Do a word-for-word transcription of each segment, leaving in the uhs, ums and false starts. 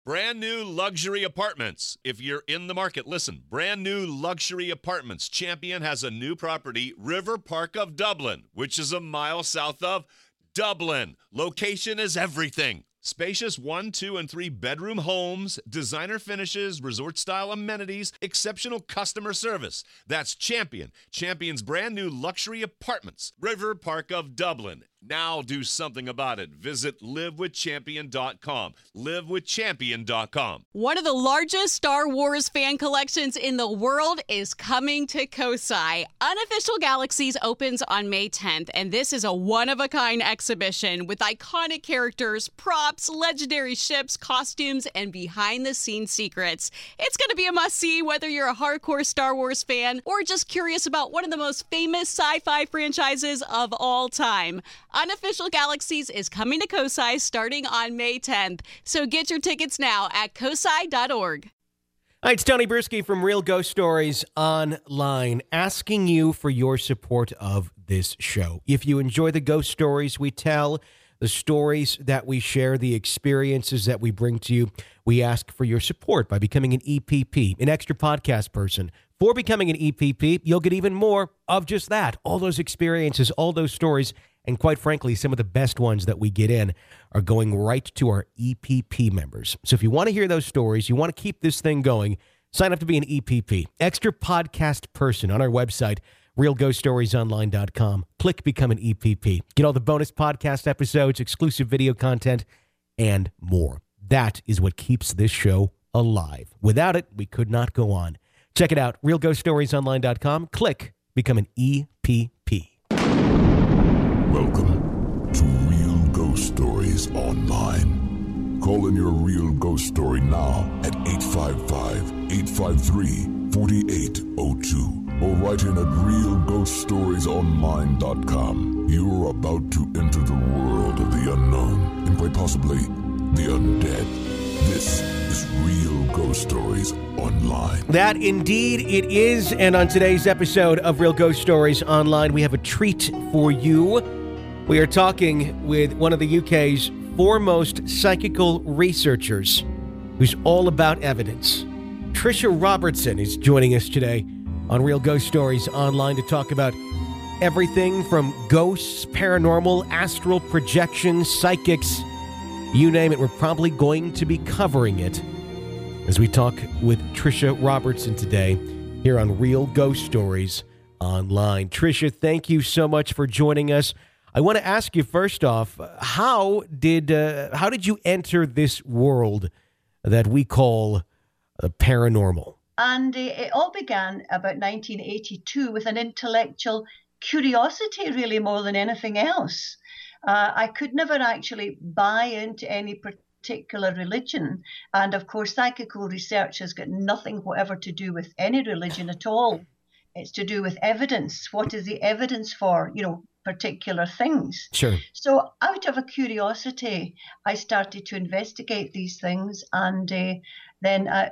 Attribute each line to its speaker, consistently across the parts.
Speaker 1: Brand new luxury apartments. If you're in the market, listen. Brand new luxury apartments. Champion has a new property, River Park of Dublin, which is a mile south of Dublin. Location is everything. Spacious one, two, and three bedroom homes, designer finishes, resort-style amenities, exceptional customer service. That's Champion. Champion's brand new luxury apartments, River Park of Dublin. Now do something about it. Visit live with champion dot com. live with champion dot com.
Speaker 2: One of the largest Star Wars fan collections in the world is coming to Kosai. Unofficial Galaxies opens on May tenth, and this is a one-of-a-kind exhibition with iconic characters, props, legendary ships, costumes, and behind-the-scenes secrets. It's going to be a must-see whether you're a hardcore Star Wars fan or just curious about one of the most famous sci-fi franchises of all time. Unofficial Galaxies is coming to Kosai starting on May tenth. So get your tickets now at kosai dot org.
Speaker 3: Hi, it's Tony Bruschi from Real Ghost Stories Online, asking you for your support of this show. If you enjoy the ghost stories we tell, the stories that we share, the experiences that we bring to you, we ask for your support by becoming an E P P, an extra podcast person. For becoming an E P P, you'll get even more of just that, all those experiences, all those stories. And quite frankly, some of the best ones that we get in are going right to our E P P members. So if you want to hear those stories, you want to keep this thing going, sign up to be an E P P, extra podcast person on our website, real ghost stories online dot com. Click Become an E P P. Get all the bonus podcast episodes, exclusive video content, and more. That is what keeps this show alive. Without it, we could not go on. Check it out, real ghost stories online dot com. Click Become an E P P.
Speaker 4: Welcome to Real Ghost Stories Online. Call in your real ghost story now at eight five five, eight five three, four eight zero two or write in at real ghost stories online dot com. You are about to enter the world of the unknown and quite possibly the undead. This is Real Ghost Stories Online.
Speaker 3: That indeed it is, and on today's episode of Real Ghost Stories Online, we have a treat for you. We are talking with one of the U K's foremost psychical researchers who's all about evidence. Tricia Robertson is joining us today on Real Ghost Stories Online to talk about everything from ghosts, paranormal, astral projections, psychics, you name it. We're probably going to be covering it as we talk with Tricia Robertson today here on Real Ghost Stories Online. Tricia, thank you so much for joining us. I want to ask you first off, how did uh, how did you enter this world that we call uh, paranormal?
Speaker 5: And uh, it all began about nineteen eighty-two with an intellectual curiosity, really, more than anything else. Uh, I could never actually buy into any particular religion. And of course, psychical research has got nothing whatever to do with any religion at all. It's to do with evidence. What is the evidence for, you know, particular things?
Speaker 3: Sure.
Speaker 5: So out of a curiosity, I started to investigate these things, and uh, then uh,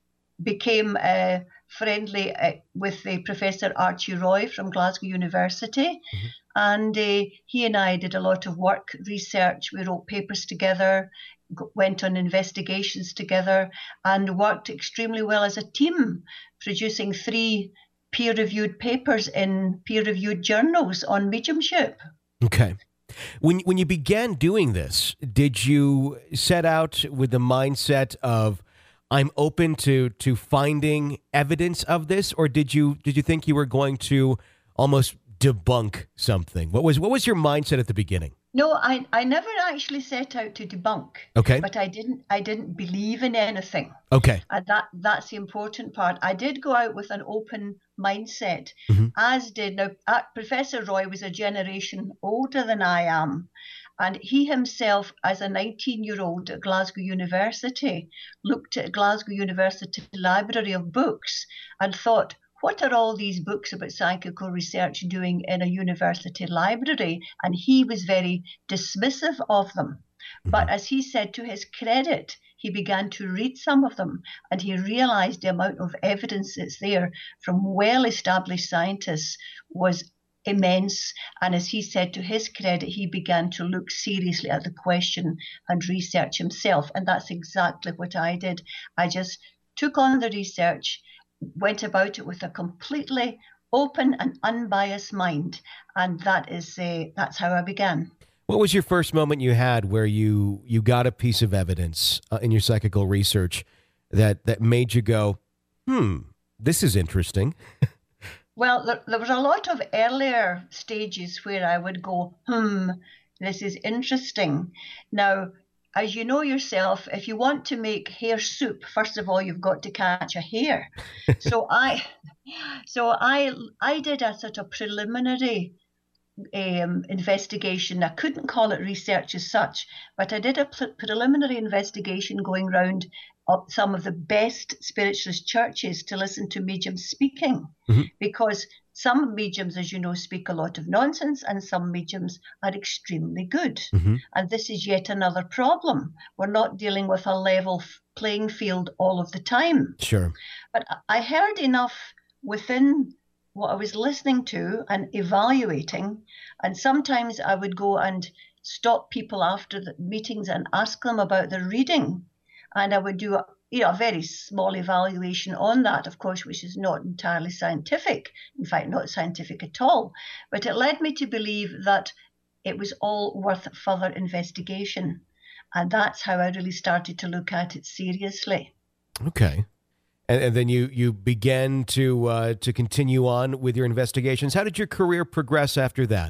Speaker 5: became uh, friendly uh, with the Professor Archie Roy from Glasgow University. Mm-hmm. And uh, he and I did a lot of work, research. We wrote papers together, went on investigations together, and worked extremely well as a team, producing three peer-reviewed papers in peer-reviewed journals on mediumship.
Speaker 3: Okay. When when you began doing this, did you set out with the mindset of, I'm open to to finding evidence of this, or did you did you think you were going to almost debunk something? What was what was your mindset at the beginning?
Speaker 5: No, I, I never actually set out to debunk.
Speaker 3: Okay.
Speaker 5: But I didn't I didn't believe in anything.
Speaker 3: Okay.
Speaker 5: And that that's the important part. I did go out with an open mindset,
Speaker 3: mm-hmm.
Speaker 5: as did now uh, Professor Roy was a generation older than I am. And he himself, as a nineteen-year-old at Glasgow University, looked at Glasgow University Library of Books and thought, what are all these books about psychical research doing in a university library? And he was very dismissive of them. But as he said, to his credit, he began to read some of them, and he realized the amount of evidence that's there from well-established scientists was immense. And as he said, to his credit, he began to look seriously at the question and research himself. And that's exactly what I did. I just took on the research, went about it with a completely open and unbiased mind. And that is uh, that's how I began.
Speaker 3: What was your first moment you had where you, you got a piece of evidence uh, in your psychical research that, that made you go, hmm, this is interesting?
Speaker 5: Well, there, there was a lot of earlier stages where I would go, hmm, this is interesting. Now, as you know yourself, if you want to make hare soup, first of all, you've got to catch a hare. so I, so I, I did a sort of preliminary um, investigation. I couldn't call it research as such, but I did a pre- preliminary investigation going round up some of the best spiritualist churches to listen to mediums speaking, mm-hmm. because some mediums, as you know, speak a lot of nonsense, and some mediums are extremely good. Mm-hmm. And this is yet another problem. We're not dealing with a level playing field all of the time.
Speaker 3: Sure.
Speaker 5: But I heard enough within what I was listening to and evaluating, and sometimes I would go and stop people after the meetings and ask them about their reading. And I would do a, you know, a very small evaluation on that, of course, which is not entirely scientific, in fact, not scientific at all. But it led me to believe that it was all worth further investigation. And that's how I really started to look at it seriously.
Speaker 3: Okay. And, and then you, you began to uh, to continue on with your investigations. How did your career progress after that?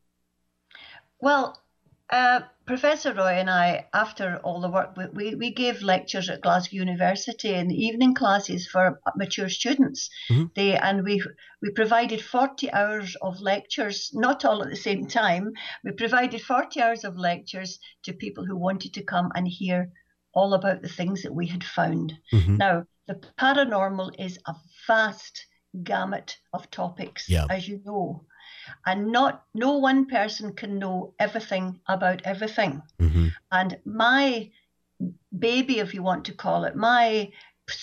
Speaker 5: Well, uh, Professor Roy and I, after all the work, we, we gave lectures at Glasgow University in the evening classes for mature students. Mm-hmm. They, and we we provided forty hours of lectures, not all at the same time. We provided forty hours of lectures to people who wanted to come and hear all about the things that we had found. Mm-hmm. Now, the paranormal is a vast gamut of topics, yeah. as you know. And not no one person can know everything about everything. Mm-hmm. And my baby, if you want to call it, my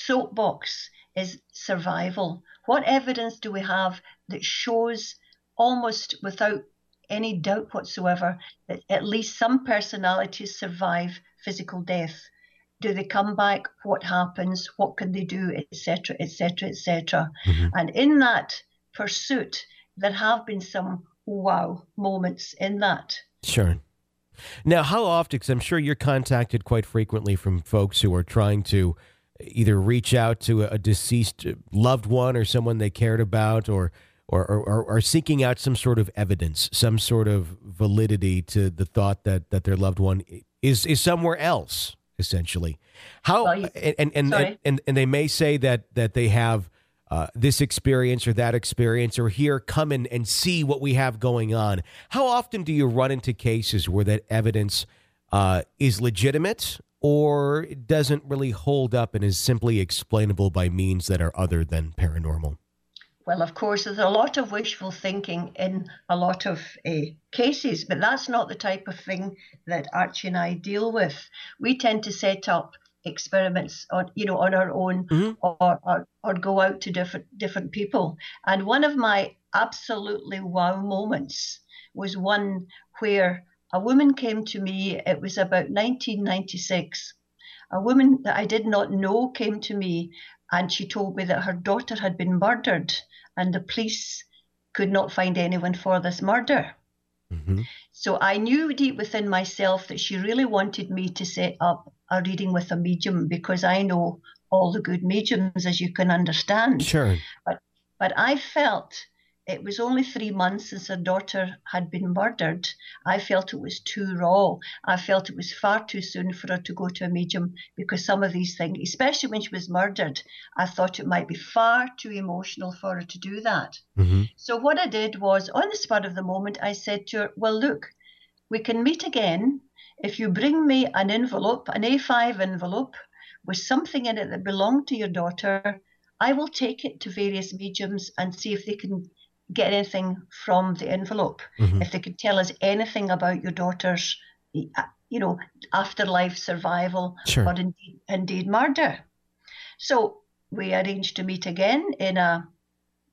Speaker 5: soapbox is survival. What evidence do we have that shows almost without any doubt whatsoever that at least some personalities survive physical death? Do they come back? What happens? What can they do? Etc. Etc. Etc. And in that pursuit, there have been some wow moments in that.
Speaker 3: Sure. Now, how often, because I'm sure you're contacted quite frequently from folks who are trying to either reach out to a deceased loved one or someone they cared about, or or, or, or seeking out some sort of evidence, some sort of validity to the thought that, that their loved one is, is somewhere else, essentially. How well, you, and, and, and, and, and they may say that, that they have Uh, this experience or that experience, or here, come in and see what we have going on. How often do you run into cases where that evidence uh, is legitimate or doesn't really hold up and is simply explainable by means that are other than paranormal?
Speaker 5: Well, of course, there's a lot of wishful thinking in a lot of uh, cases, but that's not the type of thing that Archie and I deal with. We tend to set up experiments on, you know, on our own, mm-hmm. or, or or go out to different different people. And one of my absolutely wow moments was one where a woman came to me. It was about nineteen ninety-six. A woman that I did not know came to me, and she told me that her daughter had been murdered, and the police could not find anyone for this murder. Mm-hmm. So I knew deep within myself that she really wanted me to set up a reading with a medium, because I know all the good mediums, as you can understand.
Speaker 3: Sure.
Speaker 5: But but I felt it was only three months since her daughter had been murdered. I felt it was too raw. I felt it was far too soon for her to go to a medium, because some of these things, especially when she was murdered, I thought it might be far too emotional for her to do that. Mm-hmm. So what I did was, on the spur of the moment, I said to her, well, look, we can meet again if you bring me an envelope, an A five envelope, with something in it that belonged to your daughter. I will take it to various mediums and see if they can get anything from the envelope, mm-hmm. if they could tell us anything about your daughter's, you know, afterlife survival, sure. or indeed, indeed murder. So we arranged to meet again in a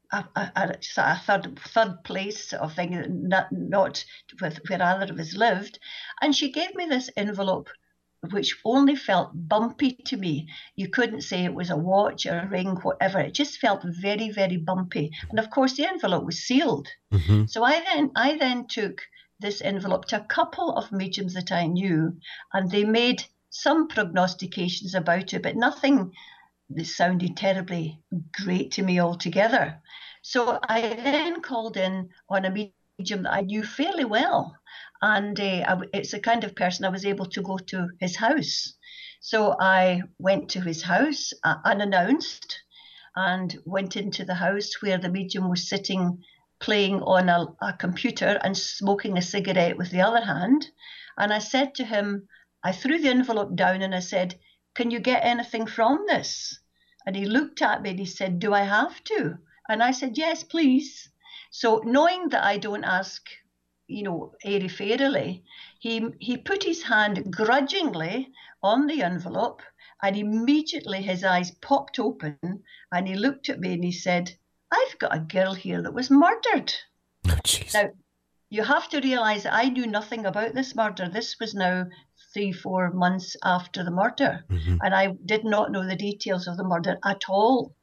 Speaker 5: a, a, a, a third third place sort of thing, not, not with where either of us lived. And she gave me this envelope, which only felt bumpy to me. You couldn't say it was a watch or a ring, whatever. It just felt very, very bumpy. And of course, the envelope was sealed. Mm-hmm. So I then, I then took this envelope to a couple of mediums that I knew, and they made some prognostications about it, but nothing that sounded terribly great to me altogether. So I then called in on a medium that I knew fairly well. And uh, I, it's the kind of person I was able to go to his house. So I went to his house uh, unannounced and went into the house where the medium was sitting, playing on a, a computer and smoking a cigarette with the other hand. And I said to him, I threw the envelope down and I said, "Can you get anything from this?" And he looked at me and he said, "Do I have to?" And I said, "Yes, please." So knowing that I don't ask, you know, airy-fairily, he he put his hand grudgingly on the envelope, and immediately his eyes popped open and he looked at me and he said, "I've got a girl here that was murdered."
Speaker 3: Oh, jeez.
Speaker 5: Now, you have to realise that I knew nothing about this murder. This was now three, four months after the murder, mm-hmm. and I did not know the details of the murder at all.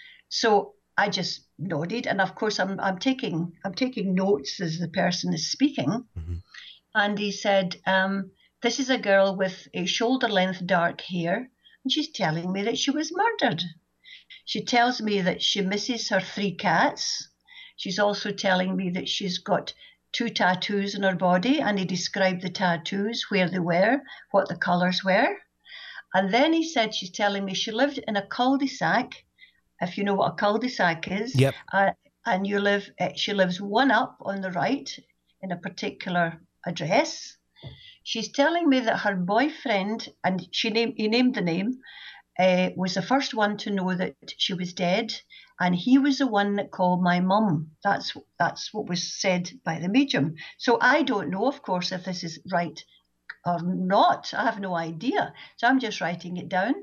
Speaker 5: So I just nodded, and of course I'm I'm taking I'm taking notes as the person is speaking. Mm-hmm. And he said, um, "This is a girl with a shoulder-length dark hair, and she's telling me that she was murdered. She tells me that she misses her three cats. She's also telling me that she's got two tattoos on her body," and he described the tattoos, where they were, what the colours were. And then he said she's telling me she lived in a cul-de-sac, if you know what a cul-de-sac is.
Speaker 3: Yep.
Speaker 5: Uh, and you live, uh, she lives one up on the right in a particular address. She's telling me that her boyfriend, and she named, he named the name, uh, was the first one to know that she was dead, and he was the one that called my mum. That's that's what was said by the medium. So I don't know, of course, if this is right or not. I have no idea. So I'm just writing it down.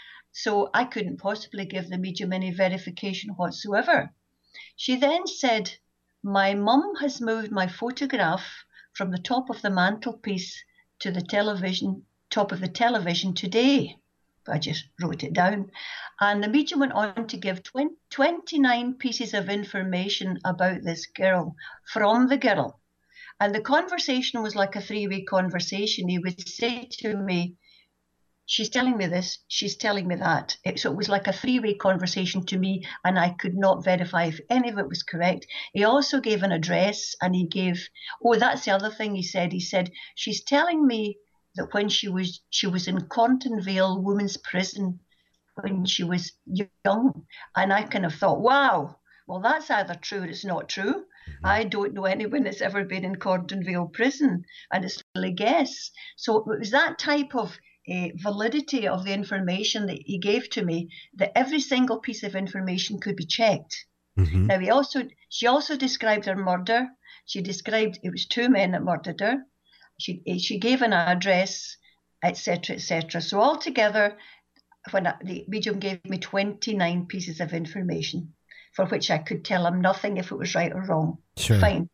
Speaker 5: So I couldn't possibly give the medium any verification whatsoever. She then said, "My mum has moved my photograph from the top of the mantelpiece to the television, top of the television today." I just wrote it down. And the medium went on to give twenty, twenty-nine pieces of information about this girl from the girl. And the conversation was like a three-way conversation. He would say to me, "She's telling me this, she's telling me that." It, so it was like a three-way conversation to me, and I could not verify if any of it was correct. He also gave an address, and he gave, oh, that's the other thing he said. He said, "She's telling me that when she was she was in Corntonville Women's Prison when she was young." And I kind of thought, wow, well, that's either true or it's not true. Mm-hmm. I don't know anyone that's ever been in Corntonville Prison, and it's really guess. So it was that type of uh, validity of the information that he gave to me, that every single piece of information could be checked. Mm-hmm. Now, he also she also described her murder. She described it was two men that murdered her. She she gave an address, et cetera, et cetera. So altogether, when I, the medium gave me twenty-nine pieces of information, for which I could tell him nothing if it was right or wrong.
Speaker 3: Sure.
Speaker 5: Fine.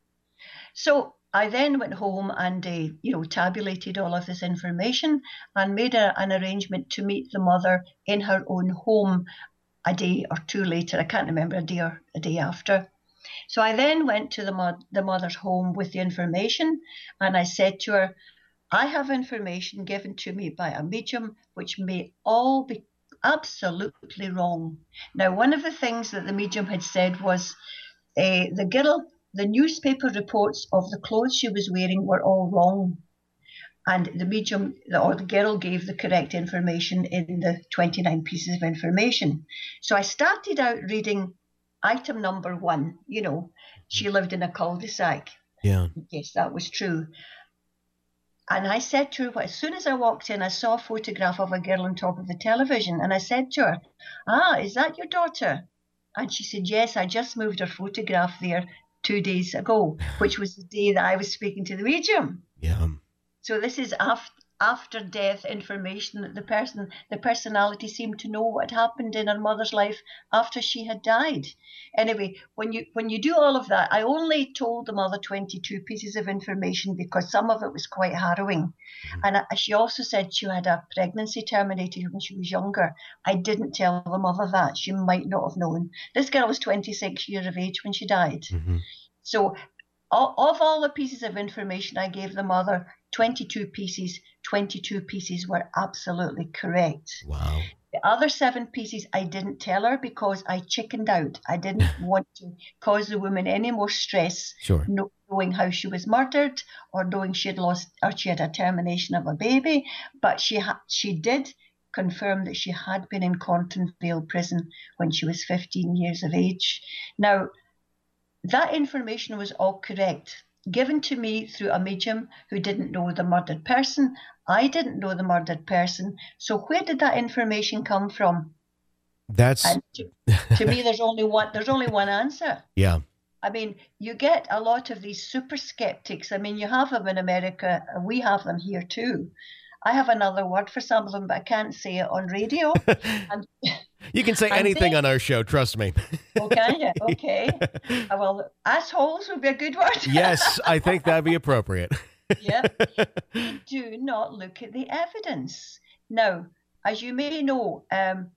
Speaker 5: So I then went home and uh, you know tabulated all of this information and made a, an arrangement to meet the mother in her own home a day or two later. I can't remember, a day or a day after. So I then went to the, mo- the mother's home with the information, and I said to her, "I have information given to me by a medium which may all be absolutely wrong." Now, one of the things that the medium had said was uh, the girl, the newspaper reports of the clothes she was wearing were all wrong. And the medium, or the girl, gave the correct information in the twenty-nine pieces of information. So I started out reading item number one, you know, she lived in a cul-de-sac.
Speaker 3: Yeah.
Speaker 5: Yes, that was true. And I said to her, well, as soon as I walked in, I saw a photograph of a girl on top of the television. And I said to her, "Ah, is that your daughter?" And she said, "Yes, I just moved her photograph there two days ago," which was the day that I was speaking to the medium.
Speaker 3: Yeah.
Speaker 5: So this is after, after death information that the person, the personality seemed to know what happened in her mother's life after she had died. Anyway, when you when you do all of that, I only told the mother twenty-two pieces of information because some of it was quite harrowing. Mm-hmm. And I, she also said she had a pregnancy terminated when she was younger. I didn't tell the mother that. She might not have known. This girl was twenty-six years of age when she died. Mm-hmm. So of all the pieces of information I gave the mother, twenty-two pieces, twenty-two pieces were absolutely correct.
Speaker 3: Wow.
Speaker 5: The other seven pieces I didn't tell her because I chickened out. I didn't want to cause the woman any more stress,
Speaker 3: sure.
Speaker 5: knowing how she was murdered or knowing she had lost or she had a termination of a baby. But she ha- she did confirm that she had been in Cornton Vale prison when she was fifteen years of age. Now, that information was all correct, given to me through a medium who didn't know the murdered person. I didn't know the murdered person. So where did that information come from?
Speaker 3: That's
Speaker 5: and to, to me, there's only one. There's only one answer.
Speaker 3: Yeah.
Speaker 5: I mean, you get a lot of these super skeptics. I mean, you have them in America. We have them here too. I have another word for some of them, but I can't say it on radio. and,
Speaker 3: you can say anything they, on our show, trust me.
Speaker 5: Oh, can you? Okay. Uh, well, assholes would be a good word.
Speaker 3: Yes, I think that'd be appropriate.
Speaker 5: Yeah. They do not look at the evidence. Now, as you may know, um,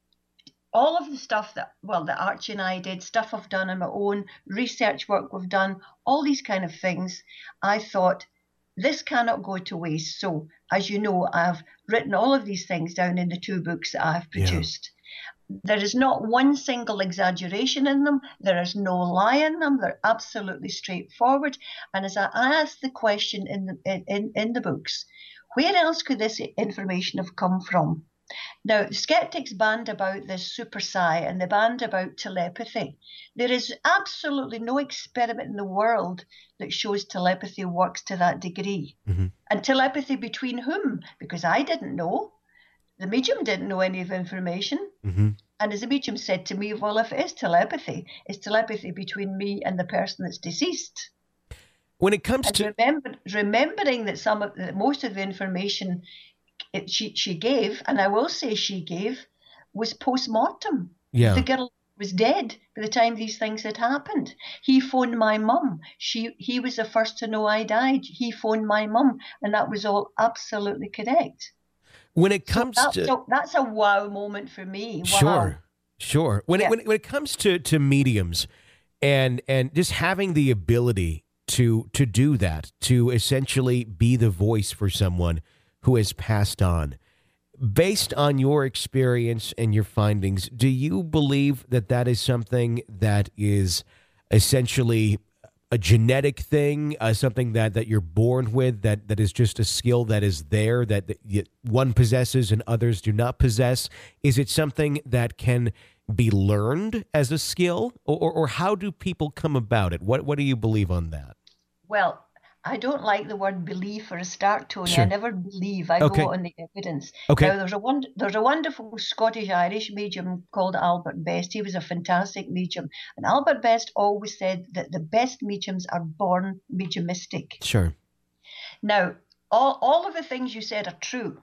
Speaker 5: all of the stuff that, well, that Archie and I did, stuff I've done on my own, research work we've done, all these kind of things, I thought, this cannot go to waste. So, as you know, I've written all of these things down in the two books that I've produced. Yeah. There is not one single exaggeration in them. There is no lie in them. They're absolutely straightforward. And as I asked the question in the, in, in the books, where else could this information have come from? Now, the skeptics band about this super psi and they band about telepathy. There is absolutely no experiment in the world that shows telepathy works to that degree. Mm-hmm. And telepathy between whom? Because I didn't know. The medium didn't know any of the information. Mm-hmm. And as the medium said to me, well, if it is telepathy, it's telepathy between me and the person that's deceased.
Speaker 3: When it comes
Speaker 5: and
Speaker 3: to...
Speaker 5: Remember, remembering that some of the, most of the information It, she she gave, and I will say she gave, was post-mortem.
Speaker 3: Yeah.
Speaker 5: The girl was dead by the time these things had happened. He phoned my mum. She He was the first to know I died. He phoned my mum, and that was all absolutely correct.
Speaker 3: When it comes
Speaker 5: so that's,
Speaker 3: to...
Speaker 5: So that's a wow moment for me. Wow.
Speaker 3: Sure, sure. When,
Speaker 5: yeah.
Speaker 3: it, when, it, when it comes to, to mediums and and just having the ability to to do that, to essentially be the voice for someone who has passed on. Based on your experience and your findings, do you believe that that is something that is essentially a genetic thing, uh, something that, that you're born with, that, that is just a skill that is there, that, that you, one possesses and others do not possess? Is it something that can be learned as a skill, or, or, or how do people come about it? What, what do you believe on that?
Speaker 5: Well, I don't like the word belief for a start, Tony.
Speaker 3: Sure.
Speaker 5: I never believe. I
Speaker 3: Okay.
Speaker 5: go on the evidence.
Speaker 3: Okay.
Speaker 5: Now, there's a one, there's a wonderful Scottish-Irish medium called Albert Best. He was a fantastic medium. And Albert Best always said that the best mediums are born mediumistic.
Speaker 3: Sure.
Speaker 5: Now, all, all of the things you said are true.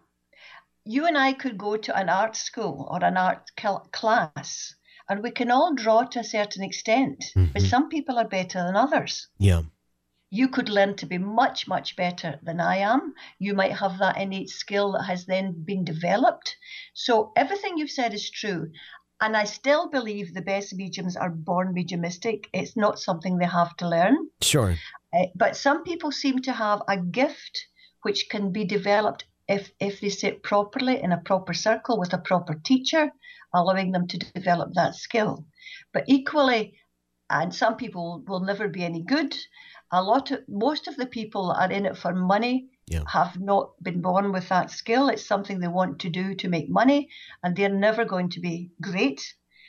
Speaker 5: You and I could go to an art school or an art cl- class, and we can all draw to a certain extent. Mm-hmm. But some people are better than others.
Speaker 3: Yeah.
Speaker 5: You could learn to be much, much better than I am. You might have that innate skill that has then been developed. So everything you've said is true. And I still believe the best mediums are born mediumistic. It's not something they have to learn.
Speaker 3: Sure.
Speaker 5: Uh, but some people seem to have a gift which can be developed if, if they sit properly in a proper circle with a proper teacher, allowing them to develop that skill. But equally, and some people will never be any good. A lot of most of the people that are in it for money
Speaker 3: yeah.
Speaker 5: have not been born with that skill. It's something they want to do to make money, and they're never going to be great.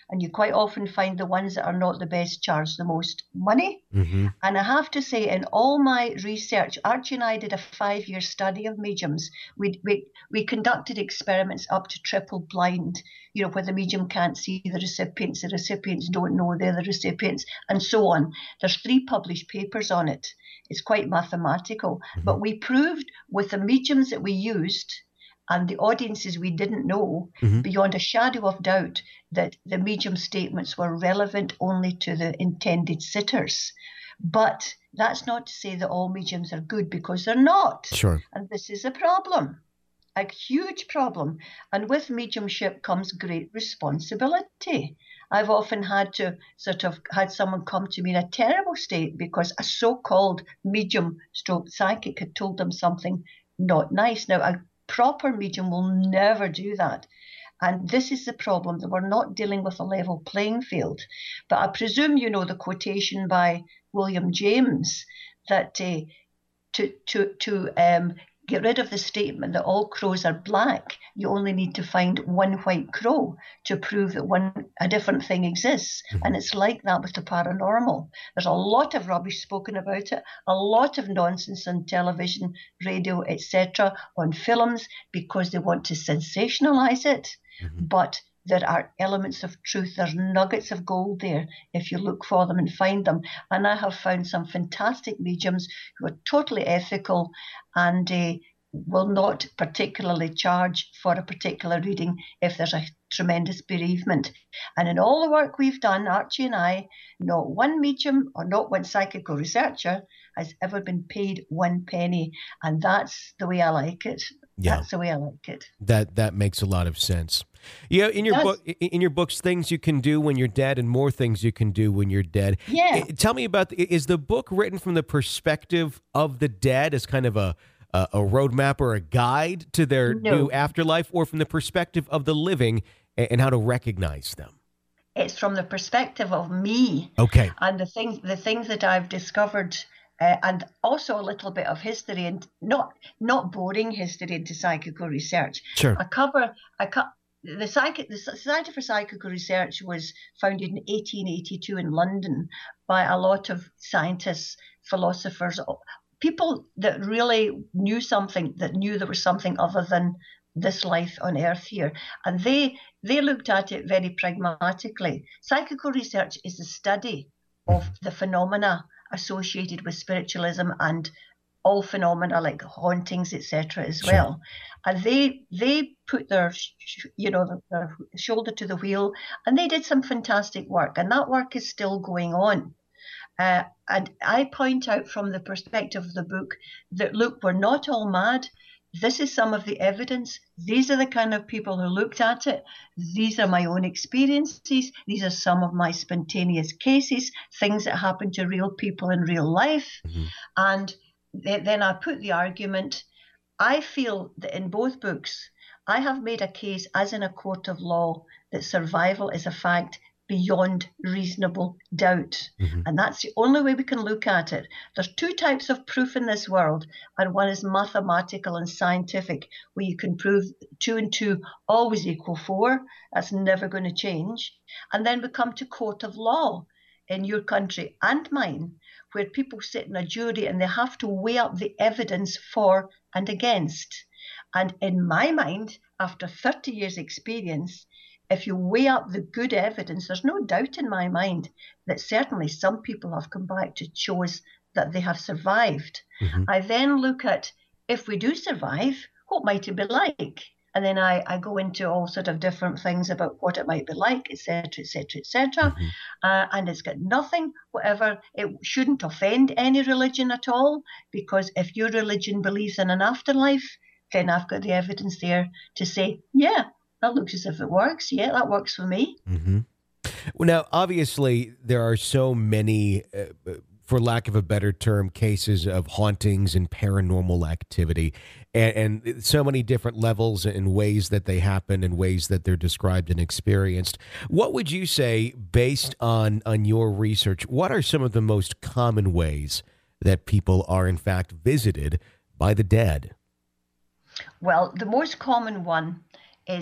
Speaker 5: and you quite often find the ones that are not the best charge the most money.
Speaker 3: Mm-hmm.
Speaker 5: And I have to say, in all my research, Archie and I did a five-year study of mediums. We, we, we conducted experiments up to triple blind, you know, where the medium can't see the recipients, the recipients don't know they're the recipients, and so on. There's three published papers on it. It's quite mathematical. Mm-hmm. But we proved with the mediums that we used and the audiences we didn't know, mm-hmm. beyond a shadow of doubt, that the medium statements were relevant only to the intended sitters. But that's not to say that all mediums are good, because they're not.
Speaker 3: Sure.
Speaker 5: And this is a problem, a huge problem. And with mediumship comes great responsibility. I've often had to sort of had someone come to me in a terrible state because a so-called medium stroke psychic had told them something not nice. Now, a proper medium will never do that. And this is the problem, that we're not dealing with a level playing field. But I presume you know the quotation by William James that uh, to to to um, get rid of the statement that all crows are black, you only need to find one white crow to prove that one a different thing exists. Mm-hmm. And it's like that with the paranormal. There's a lot of rubbish spoken about it, a lot of nonsense on television, radio, et cetera, on films, because they want to sensationalize it. Mm-hmm. But there are elements of truth. There's nuggets of gold there if you look for them and find them. And I have found some fantastic mediums who are totally ethical and uh, will not particularly charge for a particular reading if there's a tremendous bereavement. And in all the work we've done, Archie and I, not one medium or not one psychical researcher has ever been paid one penny. And that's the way I like it.
Speaker 3: Yeah.
Speaker 5: That's the way I like it.
Speaker 3: That that makes a lot of sense. Yeah, in your
Speaker 5: That's,
Speaker 3: book, in your books, Things You Can Do When You're Dead and More Things You Can Do When You're Dead.
Speaker 5: Yeah.
Speaker 3: Tell me about, is the book written from the perspective of the dead as kind of a a, a roadmap or a guide to their
Speaker 5: no.
Speaker 3: new afterlife, or from the perspective of the living and, and how to recognize them?
Speaker 5: It's from the perspective of me.
Speaker 3: Okay.
Speaker 5: And the things the things that I've discovered. Uh, and also a little bit of history, and not not boring history into psychical research.
Speaker 3: Sure.
Speaker 5: I cover I co- the psychic the Society for Psychical Research was founded in eighteen eighty-two in London by a lot of scientists, philosophers, people that really knew something, that knew there was something other than this life on earth here. And they they looked at it very pragmatically. Psychical research is the study of the phenomena associated with spiritualism and all phenomena like hauntings, et cetera, as
Speaker 3: Sure.
Speaker 5: well. And they they put their you know their shoulder to the wheel, and they did some fantastic work, and that work is still going on. Uh, and I point out from the perspective of the book that, look, we're not all mad. This is some of the evidence. These are the kind of people who looked at it. These are my own experiences. These are some of my spontaneous cases, things that happen to real people in real life. Mm-hmm. And th- then I put the argument, I feel that in both books, I have made a case, as in a court of law, that survival is a fact beyond reasonable doubt. Mm-hmm. And that's the only way we can look at it. There's two types of proof in this world, and one is mathematical and scientific, where you can prove two and two always equal four. That's never going to change. And then we come to court of law in your country and mine, where people sit in a jury and they have to weigh up the evidence for and against. And in my mind, after thirty years experience, if you weigh up the good evidence, there's no doubt in my mind that certainly some people have come back to show us that they have survived. Mm-hmm. I then look at, if we do survive, what might it be like? And then I, I go into all sort of different things about what it might be like, et cetera, et cetera, et cetera. Mm-hmm. Uh, and it's got nothing, whatever, it shouldn't offend any religion at all, because if your religion believes in an afterlife, then I've got the evidence there to say, yeah, that looks as if it works. Yeah, that works for me.
Speaker 3: Mm-hmm. Well, now, obviously, there are so many, uh, for lack of a better term, cases of hauntings and paranormal activity, and, and so many different levels and ways that they happen and ways that they're described and experienced. What would you say, based on, on your research, what are some of the most common ways that people are, in fact, visited by the dead?
Speaker 5: Well, the most common one is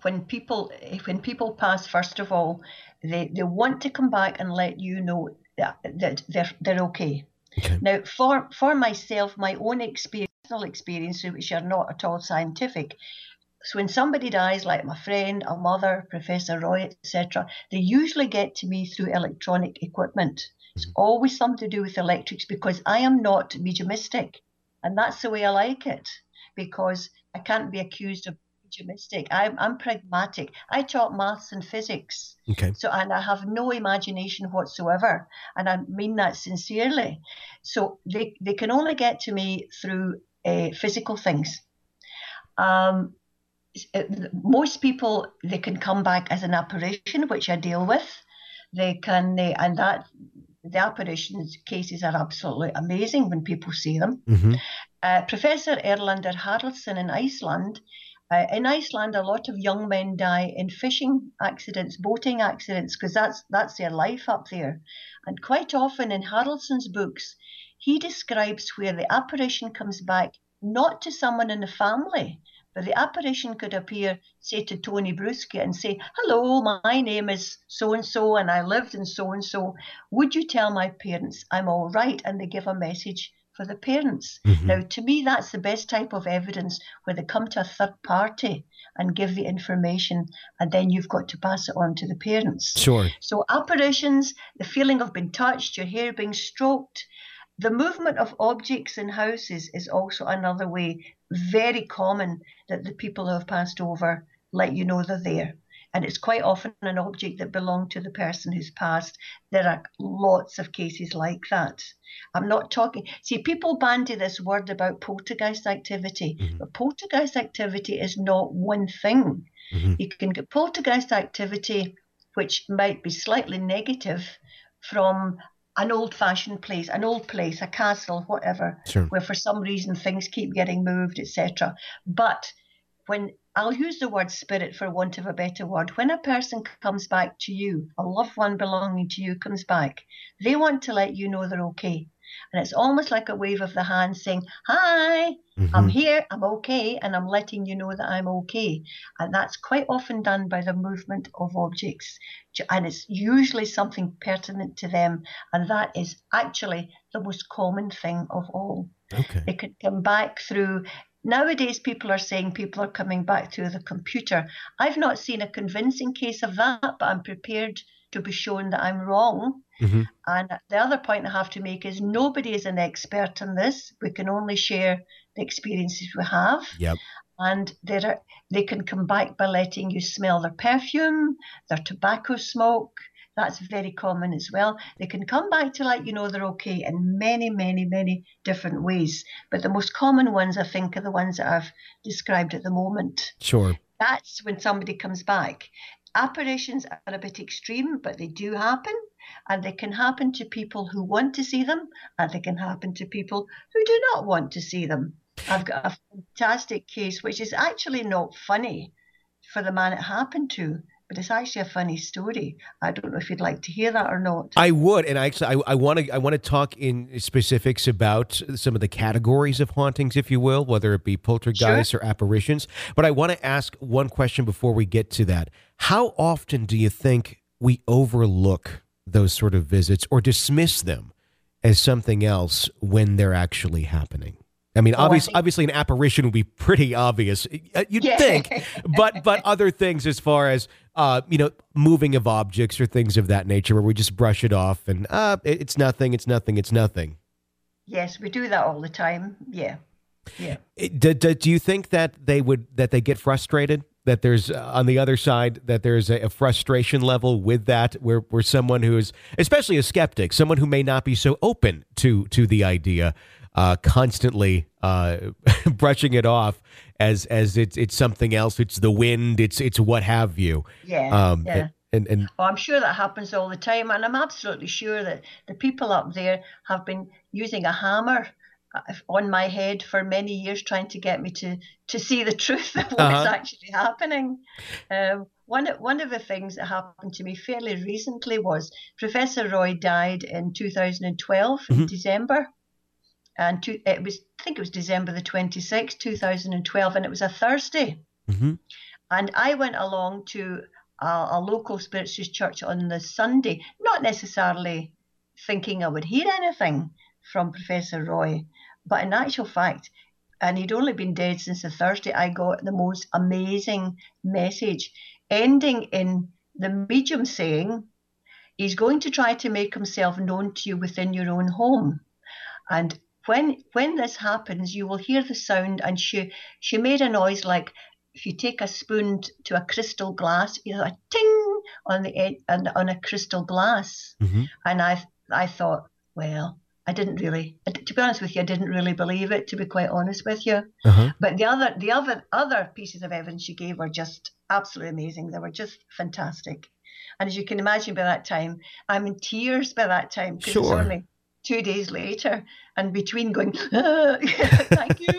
Speaker 5: when people when people pass, first of all, they, they want to come back and let you know that, that they're they're okay.
Speaker 3: Okay.
Speaker 5: Now, for for myself, my own experience, personal experience, which are not at all scientific. So when somebody dies, like my friend, a mother, Professor Roy, et cetera, they usually get to me through electronic equipment. It's always something to do with electrics, because I am not mediumistic, and that's the way I like it, because I can't be accused of mediumistic. I'm, I'm pragmatic. I taught maths and physics,
Speaker 3: Okay.
Speaker 5: so and I have no imagination whatsoever, and I mean that sincerely. So they they can only get to me through uh, physical things. Um, most people, they can come back as an apparition, which I deal with. They can, uh, and that the apparitions cases are absolutely amazing when people see them.
Speaker 3: Mm-hmm.
Speaker 5: Uh, Professor Erlander Haraldsson in Iceland. Uh, in Iceland, a lot of young men die in fishing accidents, boating accidents, because that's that's their life up there. And quite often in Haraldsson's books, he describes where the apparition comes back not to someone in the family, but the apparition could appear, say, to Tony Bruschi and say, hello, my name is so-and-so and I lived in so-and-so. Would you tell my parents I'm all right? And they give a message for the parents.
Speaker 3: Mm-hmm.
Speaker 5: Now, to me, that's the best type of evidence, where they come to a third party and give the information, and then you've got to pass it on to the parents.
Speaker 3: Sure.
Speaker 5: So apparitions, the feeling of being touched, your hair being stroked, the movement of objects in houses is also another way, very common, that the people who have passed over let you know they're there. And it's quite often an object that belonged to the person who's passed. There are lots of cases like that. I'm not talking, see, people bandy this word about poltergeist activity,
Speaker 3: Mm-hmm.
Speaker 5: but poltergeist activity is not one thing.
Speaker 3: Mm-hmm.
Speaker 5: You can get poltergeist activity, which might be slightly negative, from an old-fashioned place, an old place, a castle, whatever,
Speaker 3: Sure.
Speaker 5: where for some reason things keep getting moved, et cetera. But when, I'll use the word spirit for want of a better word, when a person comes back to you, a loved one belonging to you comes back, they want to let you know they're okay. And it's almost like a wave of the hand saying, hi,
Speaker 3: Mm-hmm.
Speaker 5: I'm here, I'm okay, and I'm letting you know that I'm okay. And that's quite often done by the movement of objects. And it's usually something pertinent to them. And that is actually the most common thing of all.
Speaker 3: Okay.
Speaker 5: They can come back through. Nowadays, people are saying people are coming back through the computer. I've not seen a convincing case of that, but I'm prepared to be shown that I'm wrong.
Speaker 3: Mm-hmm.
Speaker 5: And the other point I have to make is nobody is an expert in this. We can only share the experiences we have.
Speaker 3: Yep.
Speaker 5: And there are, they can come back by letting you smell their perfume, their tobacco smoke. That's very common as well. They can come back to let you know they're okay in many, many, many different ways. But the most common ones, I think, are the ones that I've described at the moment.
Speaker 3: Sure.
Speaker 5: That's when somebody comes back. Apparitions are a bit extreme, but they do happen. And they can happen to people who want to see them, and they can happen to people who do not want to see them. I've got a fantastic case, which is actually not funny for the man it happened to, but it's actually a funny story. I don't know if you'd like to hear that or not.
Speaker 3: I would, and I actually I want to I want to talk in specifics about some of the categories of hauntings, if you will, whether it be poltergeists
Speaker 5: Sure.
Speaker 3: or apparitions. But I want to ask one question before we get to that. How often do you think we overlook those sort of visits or dismiss them as something else when they're actually happening? I mean,
Speaker 5: Oh, I
Speaker 3: obviously,
Speaker 5: think-
Speaker 3: obviously, an apparition would be pretty obvious, uh, you'd
Speaker 5: Yeah.
Speaker 3: think, but but other things as far as uh, you know, moving of objects or things of that nature, where we just brush it off and uh, it- it's nothing, it's nothing, it's nothing.
Speaker 5: Yes, we do that all the time. Yeah. Yeah.
Speaker 3: It- Do, do, do you think that they would that they get frustrated? That there's uh, on the other side that there's a, a frustration level with that, where where someone who is, especially a skeptic, someone who may not be so open to to the idea, uh, constantly uh, brushing it off as as it's it's something else. It's the wind. It's it's what have you.
Speaker 5: Yeah.
Speaker 3: Um,
Speaker 5: yeah.
Speaker 3: And and
Speaker 5: Oh, I'm sure that happens all the time, and I'm absolutely sure that the people up there have been using a hammer uh, on my head for many years, trying to get me to to see the truth of what's
Speaker 3: Uh-huh.
Speaker 5: actually happening. Um, one of- one of the things that happened to me fairly recently was Professor Roy died in two thousand twelve in
Speaker 3: Mhm.
Speaker 5: December, and to, it was I think it was December the twenty-sixth, two thousand twelve, and it was a Thursday.
Speaker 3: Mhm.
Speaker 5: And I went along to a, a local spiritualist church on the Sunday, not necessarily thinking I would hear anything from Professor Roy, but in actual fact, and he'd only been dead since the Thursday, I got the most amazing message, ending in the medium saying, he's going to try to make himself known to you within your own home. And when when this happens, you will hear the sound. And she, she made a noise like if you take a spoon to a crystal glass, you know, a ting on the ed- on, on a crystal glass. Mm-hmm. And I I thought, well, I didn't really, to be honest with you, I didn't really believe it, to be quite honest with you. Uh-huh. But the other the other other pieces of evidence she gave were just absolutely amazing. They were just fantastic. And as you can imagine, by that time, I'm in tears by that time, because
Speaker 3: sure.
Speaker 5: it's only two days later, and between going, ah, thank you.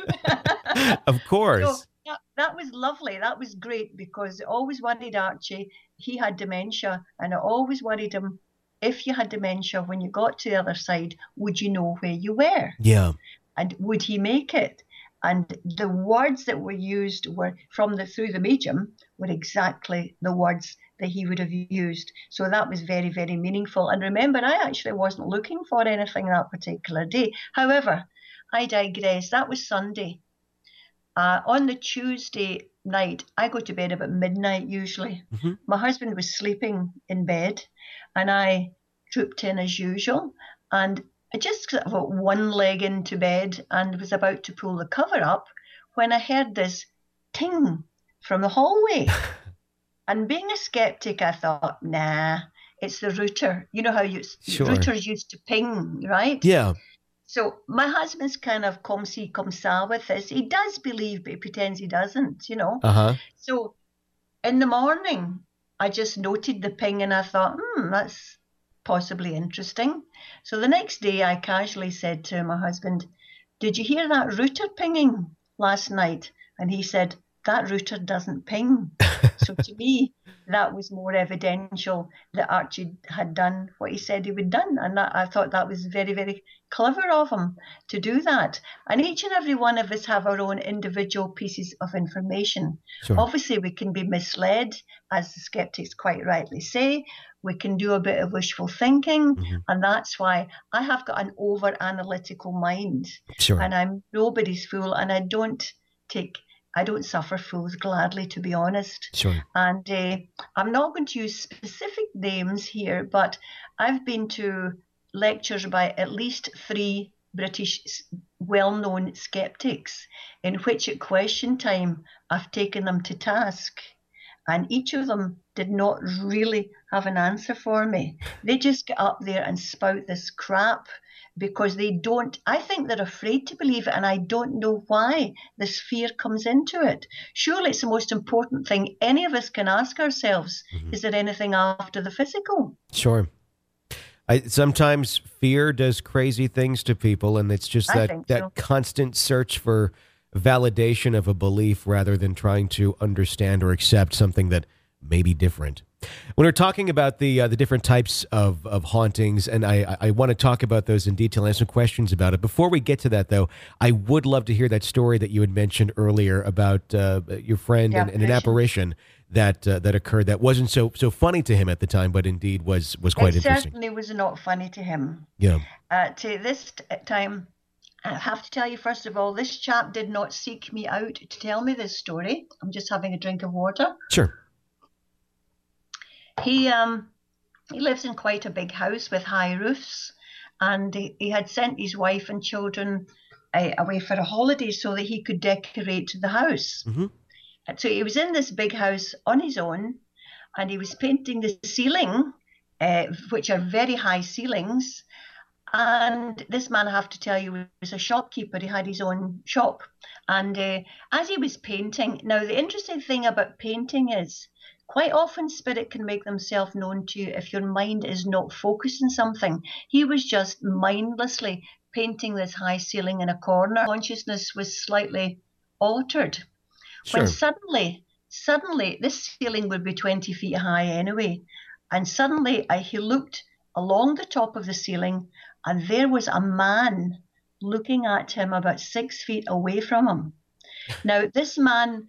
Speaker 3: Of course.
Speaker 5: So that, that was lovely. That was great, because it always worried Archie. He had dementia, and it always worried him. If you had dementia, when you got to the other side, would you know where you were?
Speaker 3: Yeah.
Speaker 5: And would he make it? And the words that were used were from the through the medium were exactly the words that he would have used. So that was very, very meaningful. And remember, I actually wasn't looking for anything that particular day. However, I digress. That was Sunday. Uh, on the Tuesday night, I go to bed about midnight usually. Mm-hmm. My husband was sleeping in bed, and I trooped in as usual. And I just sort of got one leg into bed and was about to pull the cover up when I heard this ting from the hallway. And being a skeptic, I thought, nah, it's the router. You know how you sure. routers used to ping, right?
Speaker 3: Yeah.
Speaker 5: So my husband's kind of comme ci, comme ça with this. He does believe, but he pretends he doesn't, you know.
Speaker 3: Uh-huh.
Speaker 5: So in the morning, I just noted the ping and I thought, hmm, that's possibly interesting. So the next day, I casually said to my husband, did you hear that router pinging last night? And he said, that router doesn't ping. So to me, that was more evidential that Archie had done what he said he would done. And that, I thought that was very, very clever of him to do that. And each and every one of us have our own individual pieces of information. Sure. Obviously, we can be misled, as the skeptics quite rightly say. We can do a bit of wishful thinking. Mm-hmm. And that's why I have got an over-analytical mind.
Speaker 3: Sure.
Speaker 5: And I'm nobody's fool. And I don't take... I don't suffer fools gladly, to be honest.
Speaker 3: Sure.
Speaker 5: And uh, I'm not going to use specific names here, but I've been to lectures by at least three British well-known skeptics, in which at question time I've taken them to task. And each of them did not really have an answer for me. They just get up there and spout this crap because they don't, I think they're afraid to believe it, and I don't know why this fear comes into it. Surely it's the most important thing any of us can ask ourselves. Mm-hmm. Is there anything after the physical?
Speaker 3: Sure. I, sometimes fear does crazy things to people, and it's just that, that so. constant search for validation of a belief rather than trying to understand or accept something that may be different. When we're talking about the uh, the different types of, of hauntings, and I, I want to talk about those in detail and ask some questions about it. Before we get to that, though, I would love to hear that story that you had mentioned earlier about uh, your friend and, and an apparition that uh, that occurred that wasn't so so funny to him at the time, but indeed was, was quite
Speaker 5: it
Speaker 3: interesting.
Speaker 5: It certainly was not funny to him.
Speaker 3: Yeah.
Speaker 5: Uh, to this t- time, I have to tell you, first of all, this chap did not seek me out to tell me this story. I'm just having a drink of water.
Speaker 3: Sure.
Speaker 5: He um he lives in quite a big house with high roofs, and he, he had sent his wife and children uh, away for a holiday so that he could decorate the house. Mm-hmm. And so he was in this big house on his own, and he was painting the ceiling, uh, which are very high ceilings. And this man, I have to tell you, was a shopkeeper. He had his own shop. And uh, as he was painting, now the interesting thing about painting is, quite often spirit can make themselves known to you if your mind is not focused on something. He was just mindlessly painting this high ceiling in a corner. Consciousness was slightly altered. Sure. When suddenly, suddenly, this ceiling would be twenty feet high anyway. And suddenly I, he looked along the top of the ceiling, and there was a man looking at him about six feet away from him. Now, this man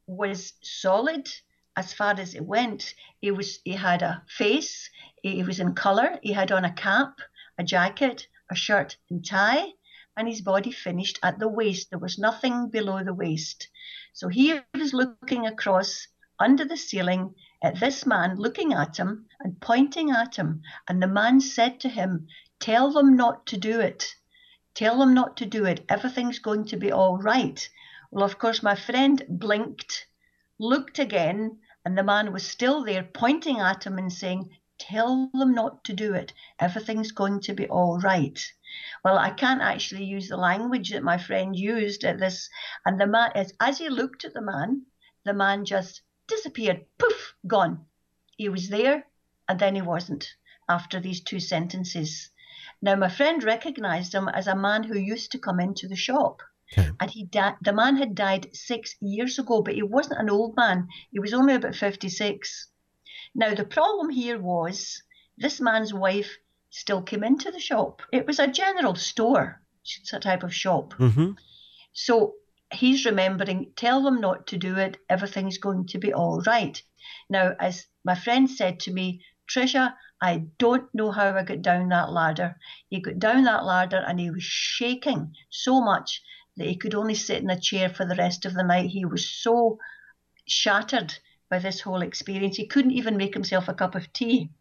Speaker 5: was solid as far as it went. He was he had a face, he was in colour, he had on a cap, a jacket, a shirt and tie, and his body finished at the waist. There was nothing below the waist. So he was looking across under the ceiling at this man, looking at him and pointing at him. And the man said to him, "Tell them not to do it. Tell them not to do it. Everything's going to be all right." Well, of course, my friend blinked, looked again, and the man was still there pointing at him and saying, "Tell them not to do it. Everything's going to be all right." Well, I can't actually use the language that my friend used at this. And the man, as, as he looked at the man, the man just disappeared. Poof, gone. He was there, and then he wasn't after these two sentences. Now, my friend recognized him as a man who used to come into the shop. Okay. And he di- the man had died six years ago, but he wasn't an old man. He was only about fifty-six. Now, the problem here was this man's wife still came into the shop. It was a general store, it's a type of shop.
Speaker 3: Mm-hmm.
Speaker 5: So he's remembering, tell them not to do it. Everything's going to be all right. Now, as my friend said to me, "Tricia, I don't know how I got down that ladder." He got down that ladder and he was shaking so much that he could only sit in a chair for the rest of the night. He was so shattered by this whole experience. He couldn't even make himself a cup of tea.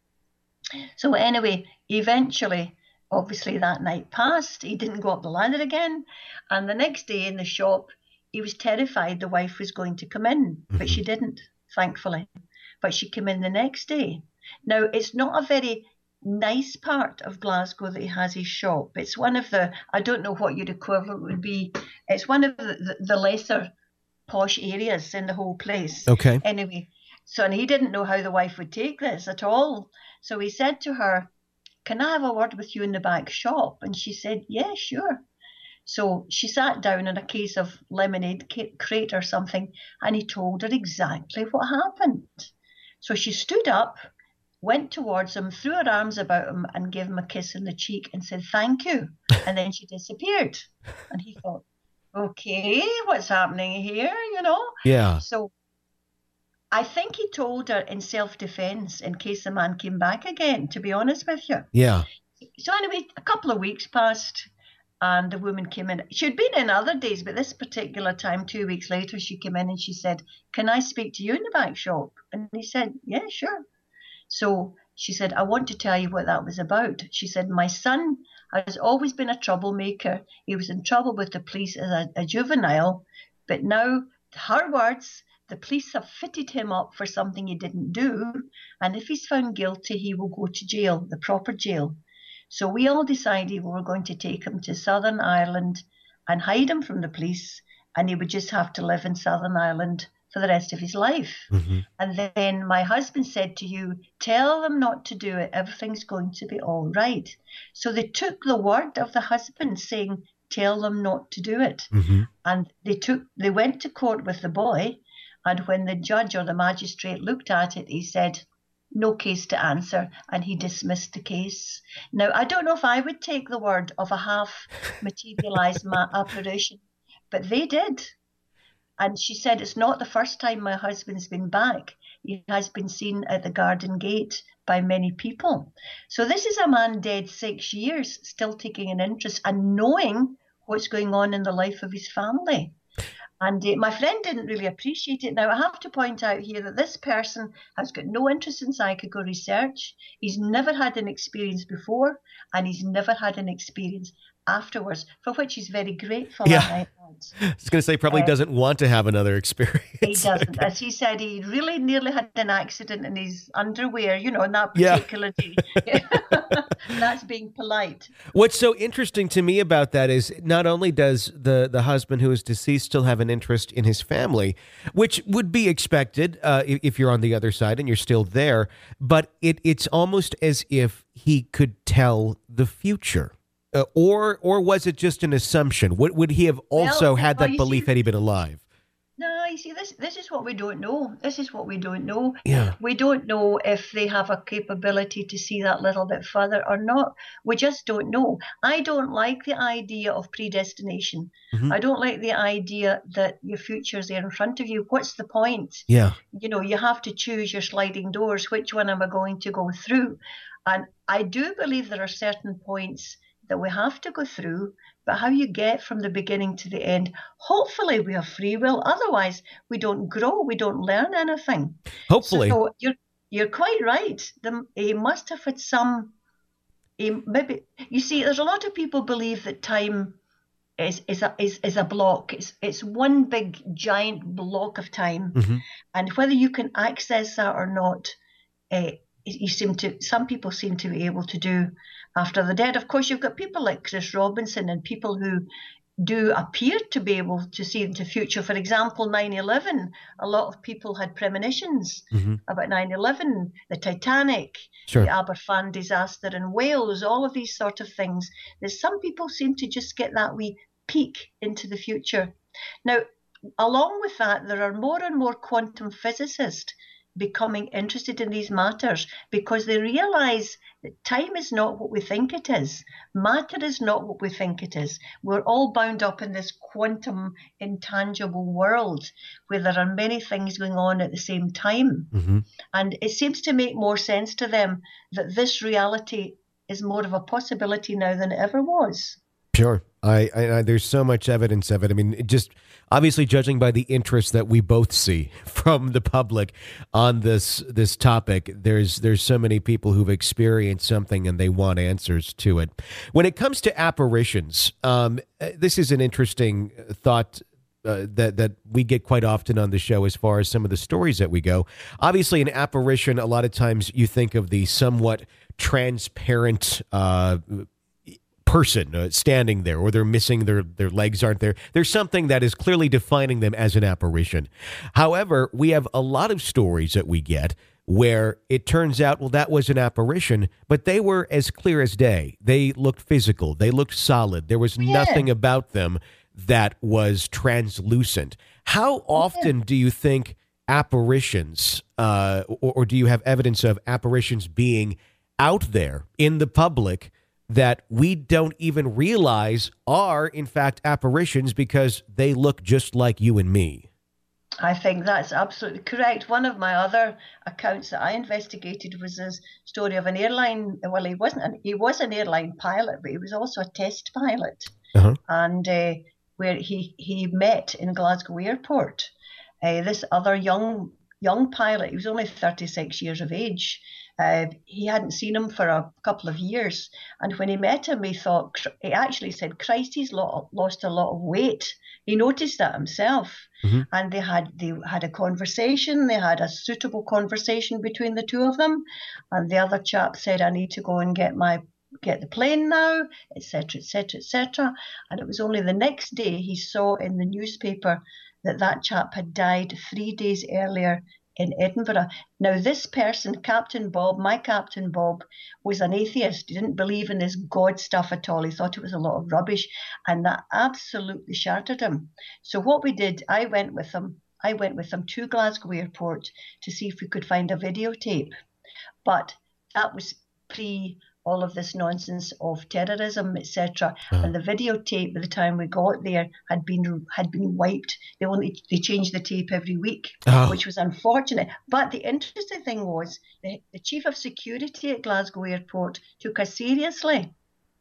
Speaker 5: So anyway, eventually, obviously that night passed. He didn't go up the ladder again. And the next day in the shop, he was terrified the wife was going to come in, but mm-hmm. she didn't, thankfully. But she came in the next day. Now, it's not a very nice part of Glasgow that he has his shop. It's one of the, I don't know what your equivalent would be. It's one of the, the, the lesser posh areas in the whole place.
Speaker 3: Okay.
Speaker 5: Anyway, so and he didn't know how the wife would take this at all. So he said to her, "Can I have a word with you in the back shop?" And she said, "Yeah, sure." So she sat down in a case of lemonade crate or something, and he told her exactly what happened. So she stood up, went towards him, threw her arms about him and gave him a kiss on the cheek and said, "Thank you." And then she disappeared. And he thought, okay, what's happening here, you know?
Speaker 3: Yeah.
Speaker 5: So I think he told her in self-defense in case the man came back again, to be honest with you.
Speaker 3: Yeah.
Speaker 5: So anyway, a couple of weeks passed and the woman came in. She'd been in other days, but this particular time, two weeks later, she came in and she said, "Can I speak to you in the back shop?" And he said, "Yeah, sure." So she said, "I want to tell you what that was about." She said, "My son has always been a troublemaker. He was in trouble with the police as a, a juvenile, but now, her words, the police have fitted him up for something he didn't do, and if he's found guilty, he will go to jail, the proper jail. So we all decided we were going to take him to Southern Ireland and hide him from the police, and he would just have to live in Southern Ireland for the rest of his life." Mm-hmm. And then my husband said to you, "Tell them not to do it. Everything's going to be all right." So they took the word of the husband saying, "Tell them not to do it." Mm-hmm. And they took, they went to court with the boy. And when the judge or the magistrate looked at it, he said, "No case to answer," and he dismissed the case. Now, I don't know if I would take the word of a half-materialized ma- apparition, but they did. And she said, "It's not the first time my husband's been back. He has been seen at the garden gate by many people." So this is a man dead six years, still taking an interest and knowing what's going on in the life of his family. And uh, my friend didn't really appreciate it. Now, I have to point out here that this person has got no interest in psychical research. He's never had an experience before, and he's never had an experience afterwards, for which he's very grateful.
Speaker 3: Yeah. I was going to say, probably uh, doesn't want to have another experience.
Speaker 5: He doesn't. Okay. As he said, he really nearly had an accident in his underwear, you know, on that particular yeah. day. That's being polite.
Speaker 3: What's so interesting to me about that is not only does the, the husband who is deceased still have an interest in his family, which would be expected uh, if you're on the other side and you're still there, but it it's almost as if he could tell the future. Uh, or or was it just an assumption? Would, would he have also well, had that belief see, had he been alive?
Speaker 5: No, you see, this this is what we don't know. This is what we don't know.
Speaker 3: Yeah.
Speaker 5: We don't know if they have a capability to see that little bit further or not. We just don't know. I don't like the idea of predestination.
Speaker 3: Mhm.
Speaker 5: I don't like the idea that your future's there in front of you. What's the point?
Speaker 3: Yeah.
Speaker 5: You know, you have to choose your sliding doors. Which one am I going to go through? And I do believe there are certain points that we have to go through, but how you get from the beginning to the end, hopefully we have free will. Otherwise, we don't grow, we don't learn anything.
Speaker 3: Hopefully.
Speaker 5: So you're you're quite right. The, he must have had some. He, maybe you see, there's a lot of people believe that time is is a is, is a block. It's it's one big giant block of time,
Speaker 3: Mm-hmm.
Speaker 5: and whether you can access that or not, uh, you seem to. Some people seem to be able to do after the dead. Of course, you've got people like Chris Robinson and people who do appear to be able to see into the future. For example, nine eleven, a lot of people had premonitions
Speaker 3: Mm-hmm.
Speaker 5: about nine eleven, the Titanic,
Speaker 3: Sure.
Speaker 5: the Aberfan disaster in Wales, all of these sort of things. That some people seem to just get that wee peek into the future. Now, along with that, there are more and more quantum physicists becoming interested in these matters because they realize that time is not what we think it is. Matter is not what we think it is. We're all bound up in this quantum intangible world where there are many things going on at the same time.
Speaker 3: Mm-hmm.
Speaker 5: And it seems to make more sense to them that this reality is more of a possibility now than it ever was.
Speaker 3: Sure. I, I, I there's so much evidence of it. I mean, it just obviously judging by the interest that we both see from the public on this this topic, there's there's so many people who've experienced something and they want answers to it. When it comes to apparitions, um, this is an interesting thought uh, that that we get quite often on the show as far as some of the stories that we go. Obviously, an apparition, a lot of times you think of the somewhat transparent uh person uh, standing there, or they're missing their their legs aren't there. There's something that is clearly defining them as an apparition. However, we have a lot of stories that we get where it turns out, well, that was an apparition, but they were as clear as day. They looked physical. They looked solid. There was
Speaker 5: Yeah.
Speaker 3: nothing about them that was translucent. How often do you think apparitions, uh, or, or do you have evidence of apparitions being out there in the public that we don't even realize are, in fact, apparitions because they look just like you and me?
Speaker 5: I think that's absolutely correct. One of my other accounts that I investigated was this story of an airline. Well, he wasn't. An, he was an airline pilot, but he was also a test pilot,
Speaker 3: Uh-huh.
Speaker 5: and uh, where he he met in Glasgow Airport uh, this other young young pilot. He was only thirty-six years of age. Uh, he hadn't seen him for a couple of years, and when he met him, he thought he actually said, "Christ, he's lo- lost a lot of weight." He noticed that himself,
Speaker 3: Mhm.
Speaker 5: and they had they had a conversation. They had a suitable conversation between the two of them, and the other chap said, "I need to go and get my get the plane now," et cetera, et cetera, et cetera. And it was only the next day he saw in the newspaper that that chap had died three days earlier in Edinburgh. Now, this person, Captain Bob, my Captain Bob, was an atheist. He didn't believe in this God stuff at all. He thought it was a lot of rubbish, and that absolutely shattered him. So what we did, I went with him. I went with him to Glasgow Airport to see if we could find a videotape. But that was pre all of this nonsense of terrorism, et cetera.
Speaker 3: Uh-huh.
Speaker 5: And the videotape, by the time we got there, had been had been wiped. They only they changed the tape every week,
Speaker 3: Oh.
Speaker 5: which was unfortunate. But the interesting thing was the, the chief of security at Glasgow Airport took us seriously,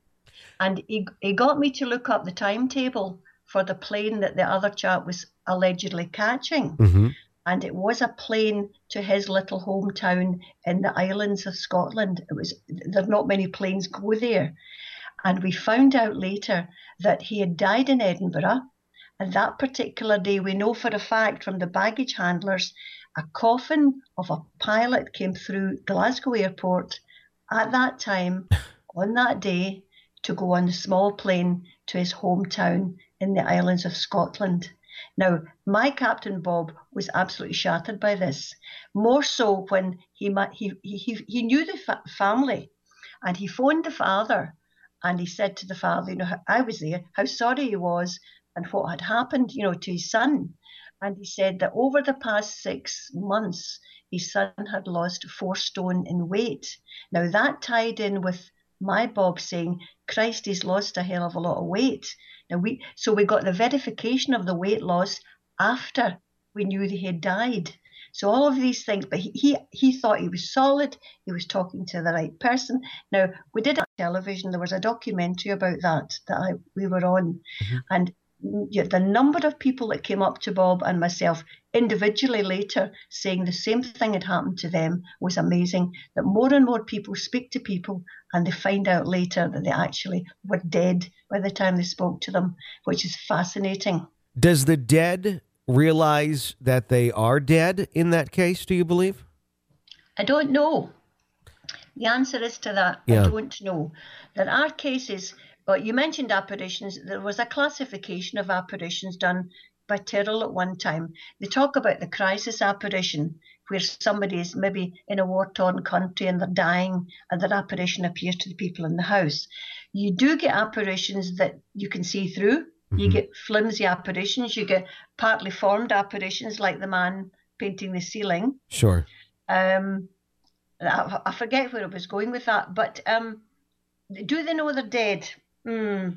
Speaker 5: and he he got me to look up the timetable for the plane that the other chap was allegedly catching.
Speaker 3: Mm-hmm.
Speaker 5: And it was a plane to his little hometown in the islands of Scotland. It was there's not many planes go there. And we found out later that he had died in Edinburgh. And that particular day, we know for a fact from the baggage handlers, a coffin of a pilot came through Glasgow Airport at that time, on that day, to go on the small plane to his hometown in the islands of Scotland. Now, my Captain Bob was absolutely shattered by this, more so when he he he, he knew the fa- family, and he phoned the father, and he said to the father, you know, I was there, how sorry he was, and what had happened, you know, to his son. And he said that over the past six months, his son had lost four stone in weight. Now that tied in with my Bob saying, Christ, he's lost a hell of a lot of weight. Now we, so we got the verification of the weight loss after we knew that he had died. So all of these things, but he, he, he thought he was solid. He was talking to the right person. Now, we did on television. There was a documentary about that that I, we were on. Mm-hmm. And the number of people that came up to Bob and myself individually later saying the same thing had happened to them was amazing. That more and more people speak to people and they find out later that they actually were dead by the time they spoke to them, which is fascinating.
Speaker 3: Does the dead realize that they are dead in that case, do you believe?
Speaker 5: I don't know. The answer is to that, yeah. I don't know. There are cases, but you mentioned apparitions. There was a classification of apparitions done by Tyrrell at one time. They talk about the crisis apparition, where somebody is maybe in a war-torn country and they're dying and their apparition appears to the people in the house. You do get apparitions that you can see through. Mm-hmm. You get flimsy apparitions. You get partly formed apparitions, like the man painting the ceiling.
Speaker 3: Sure.
Speaker 5: Um, I, I forget where I was going with that, but um, do they know they're dead? Hmm.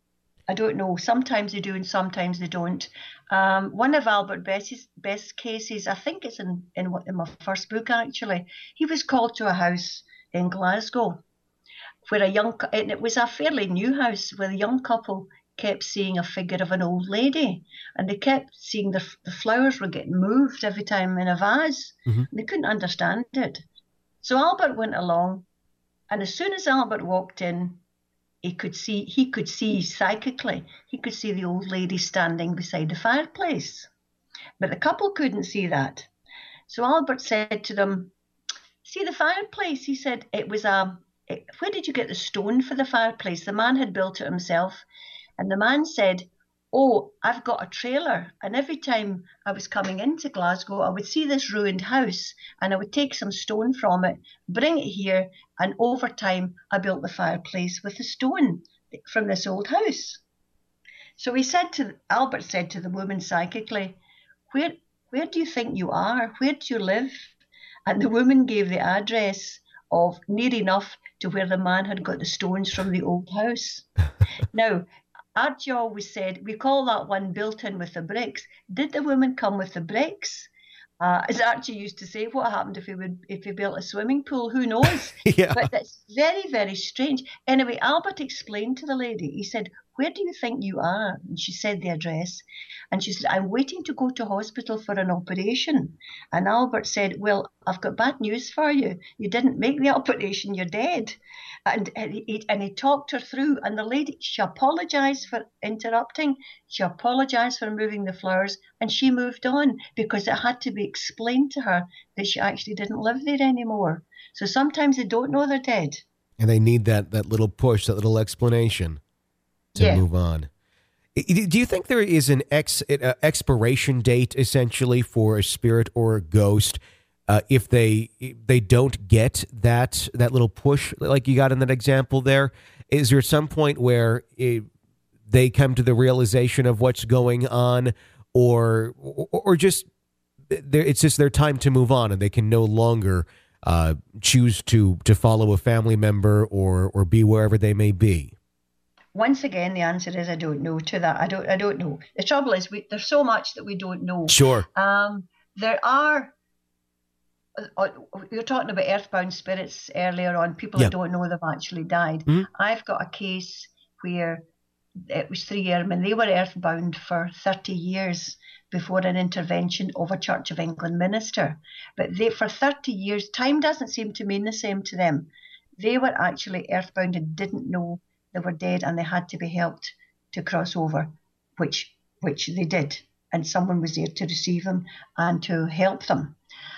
Speaker 5: I don't know. Sometimes they do and sometimes they don't. Um, one of Albert Best's best cases, I think it's in, in, in my first book actually, he was called to a house in Glasgow where a young, and it was a fairly new house, where a young couple kept seeing a figure of an old lady, and they kept seeing the, the flowers were getting moved every time in a vase. Mm-hmm. They couldn't understand it. So Albert went along, and as soon as Albert walked in, he could see he could see psychically, he could see the old lady standing beside the fireplace. But the couple couldn't see that. So Albert said to them, see the fireplace? He said, it was a, it, where did you get the stone for the fireplace? The man had built it himself. And the man said, oh, I've got a trailer. And every time I was coming into Glasgow, I would see this ruined house and I would take some stone from it, bring it here. And over time, I built the fireplace with the stone from this old house. So he said to, Albert said to the woman psychically, where, where do you think you are? Where do you live? And the woman gave the address of near enough to where the man had got the stones from the old house. Now, Archie always said, we call that one built in with the bricks. Did the woman come with the bricks? Uh, as Archie used to say, what happened if he would if he built a swimming pool? Who knows?
Speaker 3: Yeah.
Speaker 5: But that's very, very strange. Anyway, Albert explained to the lady, he said, where do you think you are? And she said the address. And she said, I'm waiting to go to hospital for an operation. And Albert said, well, I've got bad news for you. You didn't make the operation, you're dead. And, and, he, and he talked her through. And the lady, she apologized for interrupting. She apologized for moving the flowers. And she moved on because it had to be explained to her that she actually didn't live there anymore. So sometimes they don't know they're dead.
Speaker 3: And they need that, that little push, that little explanation to yeah. move on. Do you think there is an ex, uh, expiration date essentially for a spirit or a ghost uh, if they if they don't get that that little push like you got in that example there? Is there some point where it, they come to the realization of what's going on, or or, or just it's just their time to move on and they can no longer uh, choose to to follow a family member or or be wherever they may be?
Speaker 5: Once again, the answer is I don't know to that. I don't. I don't know. The trouble is, we, there's so much that we don't know.
Speaker 3: Sure.
Speaker 5: Um, there are. Uh, you're talking about earthbound spirits earlier on. People
Speaker 3: yeah.
Speaker 5: that don't know they've actually died. Mm-hmm. I've got a case where it was three airmen. They were earthbound for thirty years before an intervention of a Church of England minister. But they, for thirty years, time doesn't seem to mean the same to them. They were actually earthbound and didn't know they were dead, and they had to be helped to cross over, which which they did. And someone was there to receive them and to help them.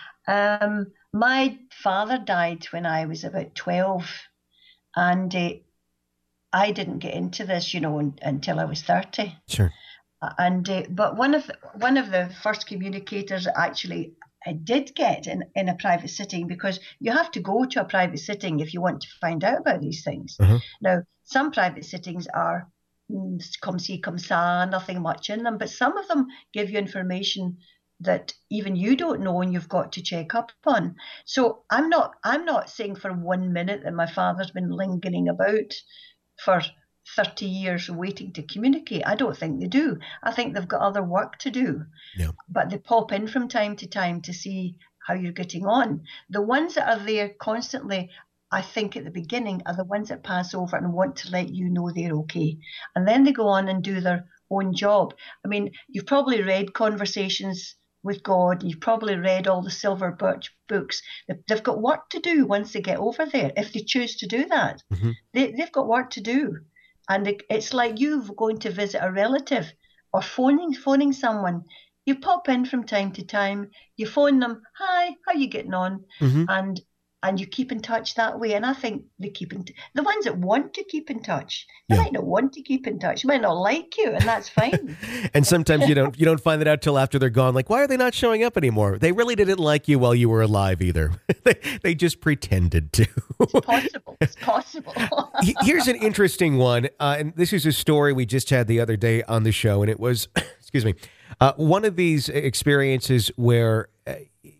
Speaker 5: Um, my father died when I was about twelve, and uh, I didn't get into this, you know, un, until I was thirty.
Speaker 3: Sure.
Speaker 5: And uh, but one of the, one of the first communicators actually I did get in, in a private sitting, because you have to go to a private sitting if you want to find out about these things. Mm-hmm. Now, some private sittings are come see, come sa, nothing much in them. But some of them give you information that even you don't know and you've got to check up on. So I'm not I'm not saying for one minute that my father's been lingering about for thirty years waiting to communicate. I don't think they do. I think they've got other work to do.
Speaker 3: Yeah.
Speaker 5: But they pop in from time to time to see how you're getting on. The ones that are there constantly, I think at the beginning, are the ones that pass over and want to let you know they're okay. And then they go on and do their own job. I mean, you've probably read Conversations with God. You've probably read all the Silver Birch books. They've got work to do once they get over there, if they choose to do that. Mm-hmm. They, they've got work to do. And it's like you going to visit a relative or phoning phoning someone. You pop in from time to time, you phone them, hi, how you getting on? Mm-hmm. And and you keep in touch that way. And I think they keep in t- the ones that want to keep in touch, they yeah. might not want to keep in touch, they might not like you, and that's fine.
Speaker 3: And sometimes you don't you don't find that out till after they're gone. Like, why are they not showing up anymore? They really didn't like you while you were alive either. they, they just pretended to.
Speaker 5: It's possible. It's possible.
Speaker 3: Here's an interesting one. Uh, and this is a story we just had the other day on the show. And it was, excuse me, uh, one of these experiences where uh,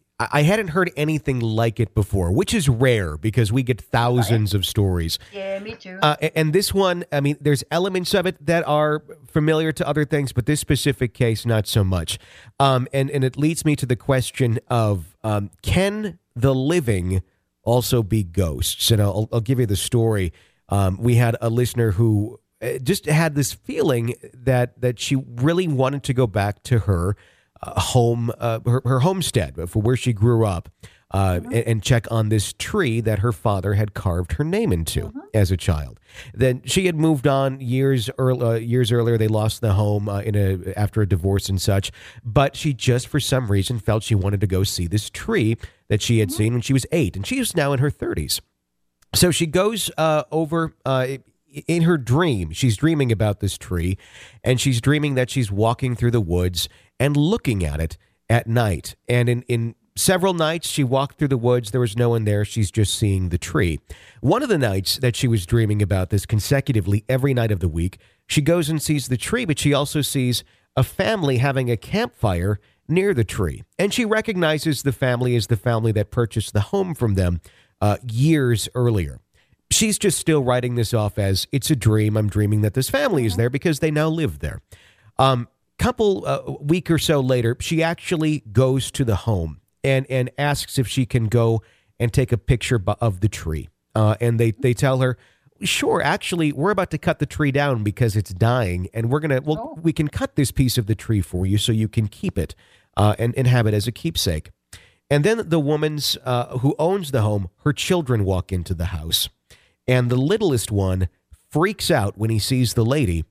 Speaker 3: I hadn't heard anything like it before, which is rare because we get thousands of stories.
Speaker 5: Yeah, me too.
Speaker 3: Uh, and this one, I mean, there's elements of it that are familiar to other things, but this specific case, not so much. Um, and, and it leads me to the question of, um, can the living also be ghosts? And I'll, I'll give you the story. Um, we had a listener who just had this feeling that, that she really wanted to go back to her Uh, home, uh, her, her homestead for where she grew up, uh, mm-hmm. and, and check on this tree that her father had carved her name into mm-hmm. as a child. Then she had moved on years early, uh, years earlier. They lost the home uh, in a after a divorce and such. But she just for some reason felt she wanted to go see this tree that she had mm-hmm. seen when she was eight, and she is now in her thirties. So she goes uh, over. Uh, In her dream, she's dreaming about this tree, and she's dreaming that she's walking through the woods and looking at it at night. And in, in several nights, she walked through the woods. There was no one there. She's just seeing the tree. One of the nights that she was dreaming about this consecutively every night of the week, she goes and sees the tree, but she also sees a family having a campfire near the tree. And she recognizes the family as the family that purchased the home from them uh, years earlier. She's just still writing this off as it's a dream. I'm dreaming that this family is there because they now live there. Um, couple uh, week or so later, she actually goes to the home and and asks if she can go and take a picture of the tree. Uh, and they they tell her, sure, actually, we're about to cut the tree down because it's dying, and we're gonna well oh. we can cut this piece of the tree for you so you can keep it uh, and and have it as a keepsake. And then the woman's uh, who owns the home, her children walk into the house. And the littlest one freaks out when he sees the lady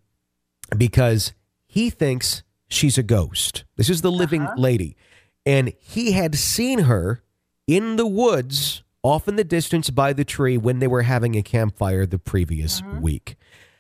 Speaker 3: because he thinks she's a ghost. This is the living uh-huh. lady. And he had seen her in the woods off in the distance by the tree when they were having a campfire the previous uh-huh. week.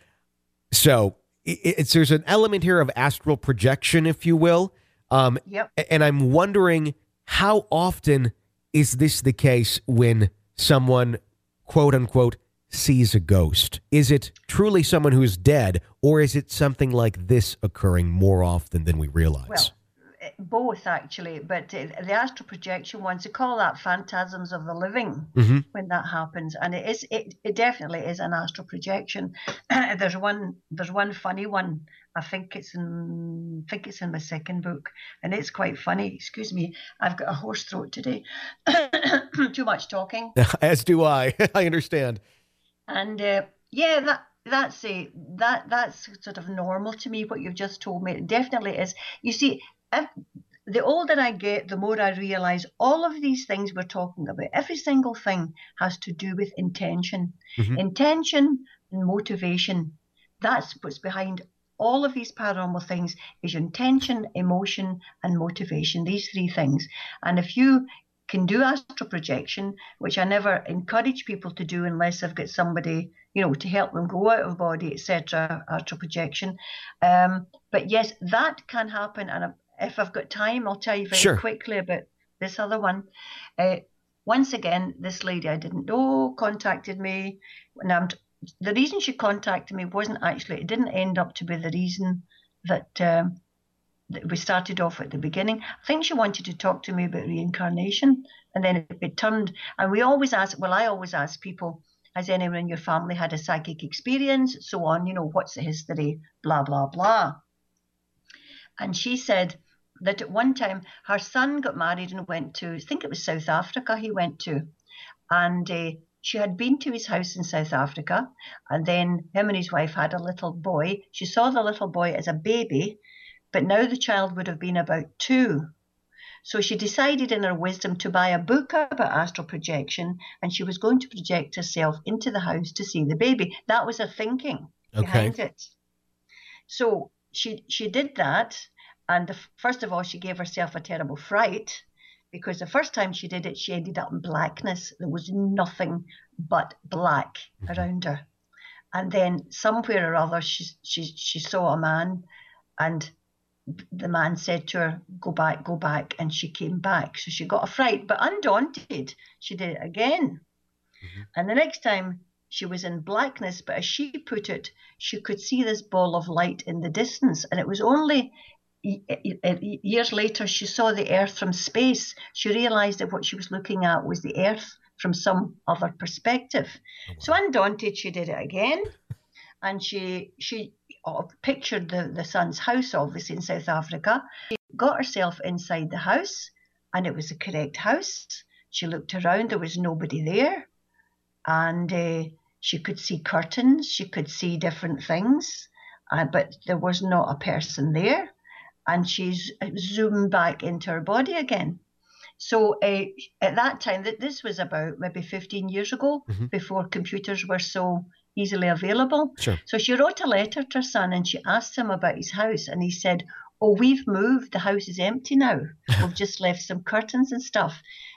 Speaker 3: So it's, there's an element here of astral projection, if you will. Um,
Speaker 5: yep.
Speaker 3: And I'm wondering, how often is this the case when someone, quote unquote, sees a ghost? Is it truly someone who's dead, or is it something like this occurring more often than we realize?
Speaker 5: Well, both actually, but the astral projection ones, they call that phantasms of the living
Speaker 3: mm-hmm.
Speaker 5: when that happens, and it is it, it definitely is an astral projection. there's one there's one funny one. I think it's in I think it's in my second book, and it's quite funny. Excuse me, I've got a hoarse throat today. Too much talking.
Speaker 3: As do I. I understand.
Speaker 5: And uh, yeah, that that's a that that's sort of normal to me. What you've just told me, it definitely is. You see, if, the older I get, the more I realize all of these things we're talking about. Every single thing has to do with intention, mm-hmm. intention and motivation. That's what's behind all of these paranormal things. Is your intention, emotion, and motivation. These three things. And if you can do astral projection, which I never encourage people to do unless I've got somebody, you know, to help them go out of body, et cetera, astral projection. Um, but yes, that can happen. And if I've got time, I'll tell you very
Speaker 3: sure.
Speaker 5: quickly about this other one. Uh, once again, this lady I didn't know contacted me. And I'm, the reason she contacted me wasn't actually, it didn't end up to be the reason that, um, that we started off at the beginning. I think she wanted to talk to me about reincarnation, and then it, it turned, and we always ask, well, I always ask people, has anyone in your family had a psychic experience, so on, you know, what's the history, blah, blah, blah. And she said that at one time her son got married and went to, I think it was South Africa he went to, and uh, she had been to his house in South Africa, and then him and his wife had a little boy. She saw the little boy as a baby, but now the child would have been about two. So she decided in her wisdom to buy a book about astral projection, and she was going to project herself into the house to see the baby. That was her thinking
Speaker 3: Okay.
Speaker 5: behind it. So she she did that, and the, first of all, she gave herself a terrible fright, because the first time she did it, she ended up in blackness. There was nothing but black around her. And then somewhere or other, she, she, she saw a man, and the man said to her, go back, go back. And she came back. So she got a fright, but undaunted, she did it again. Mm-hmm. And the next time she was in blackness, but as she put it, she could see this ball of light in the distance. And it was only years later, she saw the earth from space. She realized that what she was looking at was the earth from some other perspective. Oh, wow. So undaunted, she did it again. And she she pictured the, the son's house, obviously, in South Africa. She got herself inside the house, and it was the correct house. She looked around, there was nobody there. And uh, she could see curtains, she could see different things, uh, but there was not a person there. And she's zoomed back into her body again. So uh, at that time, that this was about maybe fifteen years ago, mm-hmm. before computers were so easily available.
Speaker 3: Sure.
Speaker 5: So she wrote a letter to her son, and she asked him about his house, and he said, oh, we've moved, the house is empty now. We've just left some curtains and stuff.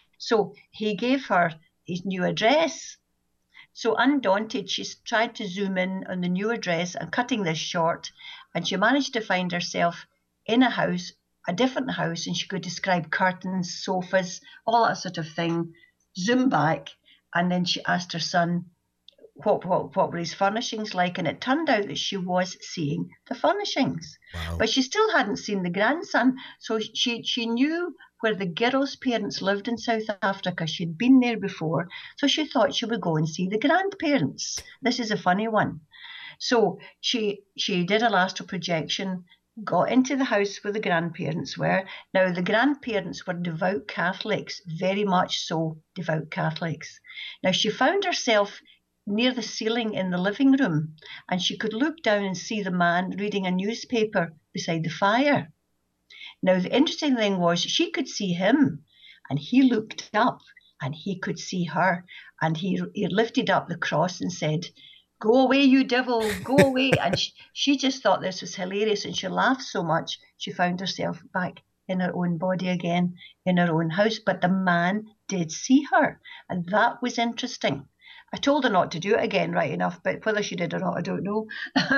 Speaker 5: So he gave her his new address. So undaunted, she tried to zoom in on the new address. I'm cutting this short, and she managed to find herself in a house, a different house, and she could describe curtains, sofas, all that sort of thing. Zoom back, and then she asked her son what what what were his furnishings like, and it turned out that she was seeing the furnishings. Wow. But she still hadn't seen the grandson, so she she knew where the girl's parents lived in South Africa. She'd been there before, so she thought she would go and see the grandparents. This is a funny one. So she she did a astral projection, got into the house where the grandparents were. Now, the grandparents were devout Catholics, very much so devout Catholics. Now, she found herself near the ceiling in the living room, and she could look down and see the man reading a newspaper beside the fire. Now, the interesting thing was she could see him, and he looked up, and he could see her, and he, he lifted up the cross and said, go away, you devil, go away. And she, she just thought this was hilarious, and she laughed so much she found herself back in her own body again, in her own house. But the man did see her, and that was interesting. I told her not to do it again, right enough, but whether she did or not, I don't know.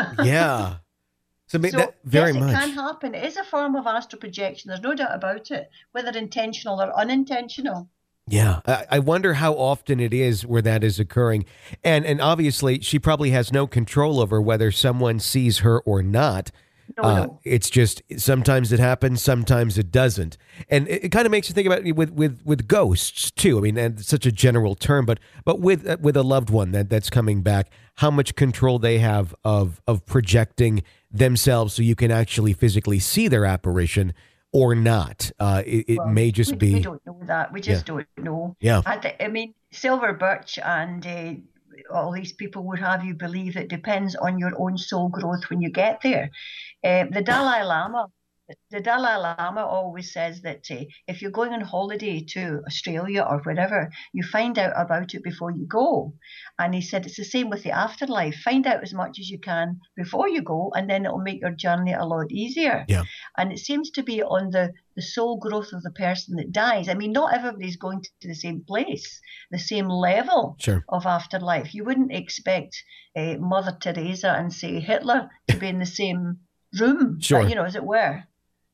Speaker 3: Yeah. So, so that, very
Speaker 5: yes,
Speaker 3: much.
Speaker 5: It can happen. It is a form of astral projection. There's no doubt about it, whether intentional or unintentional.
Speaker 3: Yeah, I wonder how often it is where that is occurring. And and obviously, she probably has no control over whether someone sees her or not.
Speaker 5: No,
Speaker 3: uh,
Speaker 5: no.
Speaker 3: It's just sometimes it happens, sometimes it doesn't. And it, it kind of makes you think about it with, with, with ghosts, too. I mean, and it's such a general term, but but with uh, with a loved one that, that's coming back, how much control they have of of projecting themselves so you can actually physically see their apparition or not. Uh, it it
Speaker 5: well,
Speaker 3: may just
Speaker 5: we,
Speaker 3: be...
Speaker 5: We don't know that. We just
Speaker 3: yeah.
Speaker 5: don't know.
Speaker 3: Yeah.
Speaker 5: I, th- I mean, Silver Birch and uh, all these people would have you believe it depends on your own soul growth when you get there. Uh, the Dalai Lama, the Dalai Lama always says that uh, if you're going on holiday to Australia or wherever, you find out about it before you go. And he said it's the same with the afterlife. Find out as much as you can before you go, and then it'll make your journey a lot easier.
Speaker 3: Yeah.
Speaker 5: And it seems to be on the, the soul growth of the person that dies. I mean, not everybody's going to the same place, the same level
Speaker 3: Sure.
Speaker 5: of afterlife. You wouldn't expect uh, Mother Teresa and, say, Hitler to be in the same room,
Speaker 3: Sure.
Speaker 5: uh, you know, as it were.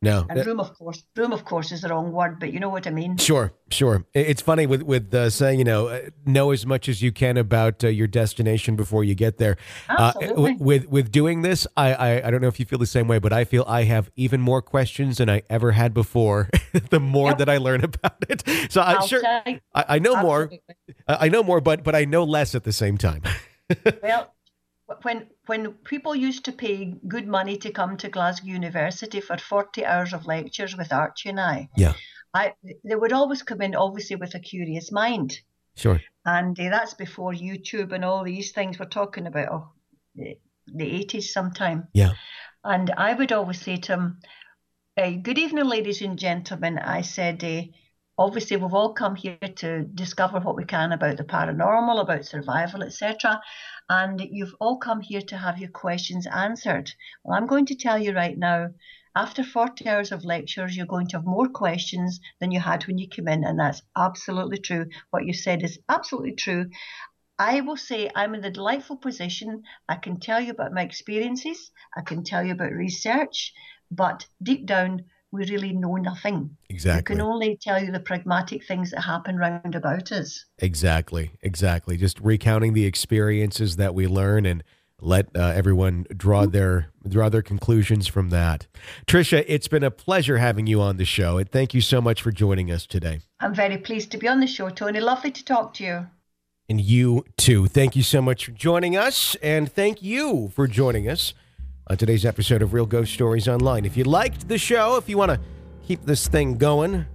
Speaker 3: No.
Speaker 5: And room, of course, room, of course, is the wrong word, but you know what I mean.
Speaker 3: Sure, sure. It's funny with with uh, saying, you know, uh, know as much as you can about uh, your destination before you get there.
Speaker 5: Absolutely.
Speaker 3: Uh, with with doing this, I, I I don't know if you feel the same way, but I feel I have even more questions than I ever had before. The more yep. that I learn about it, so I'm
Speaker 5: I'll
Speaker 3: sure I, I know Absolutely. more. I know more, but but I know less at the same time.
Speaker 5: Well, when when people used to pay good money to come to Glasgow University for forty hours of lectures with Archie and I,
Speaker 3: yeah,
Speaker 5: I they would always come in obviously with a curious mind.
Speaker 3: Sure.
Speaker 5: And uh, that's before YouTube and all these things we're talking about, oh, the, the eighties sometime.
Speaker 3: Yeah.
Speaker 5: And I would always say to them, uh, good evening, ladies and gentlemen. I said, uh, obviously, we've all come here to discover what we can about the paranormal, about survival, et cetera. And you've all come here to have your questions answered. Well, I'm going to tell you right now, after forty hours of lectures, you're going to have more questions than you had when you came in. And that's absolutely true. What you said is absolutely true. I will say I'm in the delightful position. I can tell you about my experiences. I can tell you about research. But deep down, we really know nothing.
Speaker 3: Exactly.
Speaker 5: We can only tell you the pragmatic things that happen round about us.
Speaker 3: Exactly. Exactly. Just recounting the experiences that we learn and let uh, everyone draw their draw their conclusions from that. Tricia, it's been a pleasure having you on the show, and thank you so much for joining us today.
Speaker 5: I'm very pleased to be on the show, Tony. Lovely to talk to you.
Speaker 3: And you too. Thank you so much for joining us, and thank you for joining us on today's episode of Real Ghost Stories Online. If you liked the show, if you want to keep this thing going,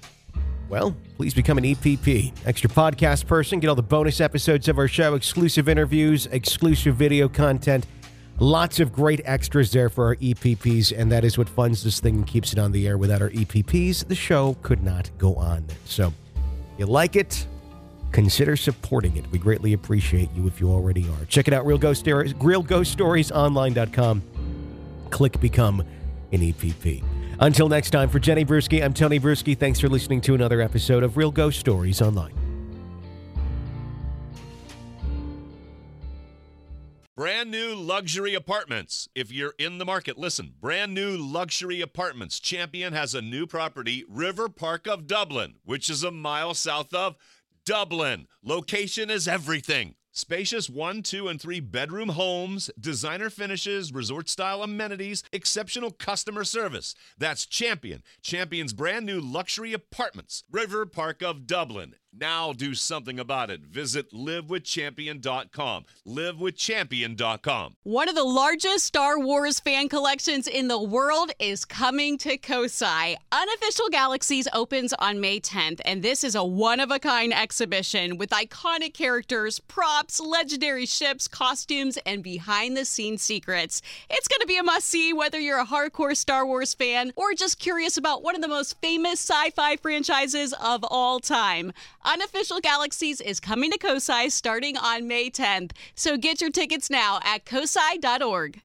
Speaker 3: well, please become an E P P. Extra podcast person, get all the bonus episodes of our show, exclusive interviews, exclusive video content, lots of great extras there for our E P Ps, and that is what funds this thing and keeps it on the air. Without our E P Ps, the show could not go on. So, if you like it, consider supporting it. We greatly appreciate you if you already are. Check it out, Real Ghost Stories, real ghost stories online dot com. Click Become an E P P. Until next time, for Jenny Bruski, I'm Tony Bruski. Thanks for listening to another episode of Real Ghost Stories Online.
Speaker 1: Brand new luxury apartments. If you're in the market, listen. Brand new luxury apartments. Champion has a new property, River Park of Dublin, which is a mile south of Dublin. Location is everything. Spacious one, two, and three bedroom homes, designer finishes, resort-style amenities, exceptional customer service. That's Champion. Champion's brand new luxury apartments. River Park of Dublin. Now do something about it. Visit live with champion dot com. live with champion dot com.
Speaker 2: One of the largest Star Wars fan collections in the world is coming to Kosai. Unofficial Galaxies opens on May tenth, and this is a one-of-a-kind exhibition with iconic characters, props, legendary ships, costumes, and behind-the-scenes secrets. It's going to be a must-see whether you're a hardcore Star Wars fan or just curious about one of the most famous sci-fi franchises of all time. Unofficial Galaxies is coming to Kosai starting on May tenth, so get your tickets now at kosai dot org.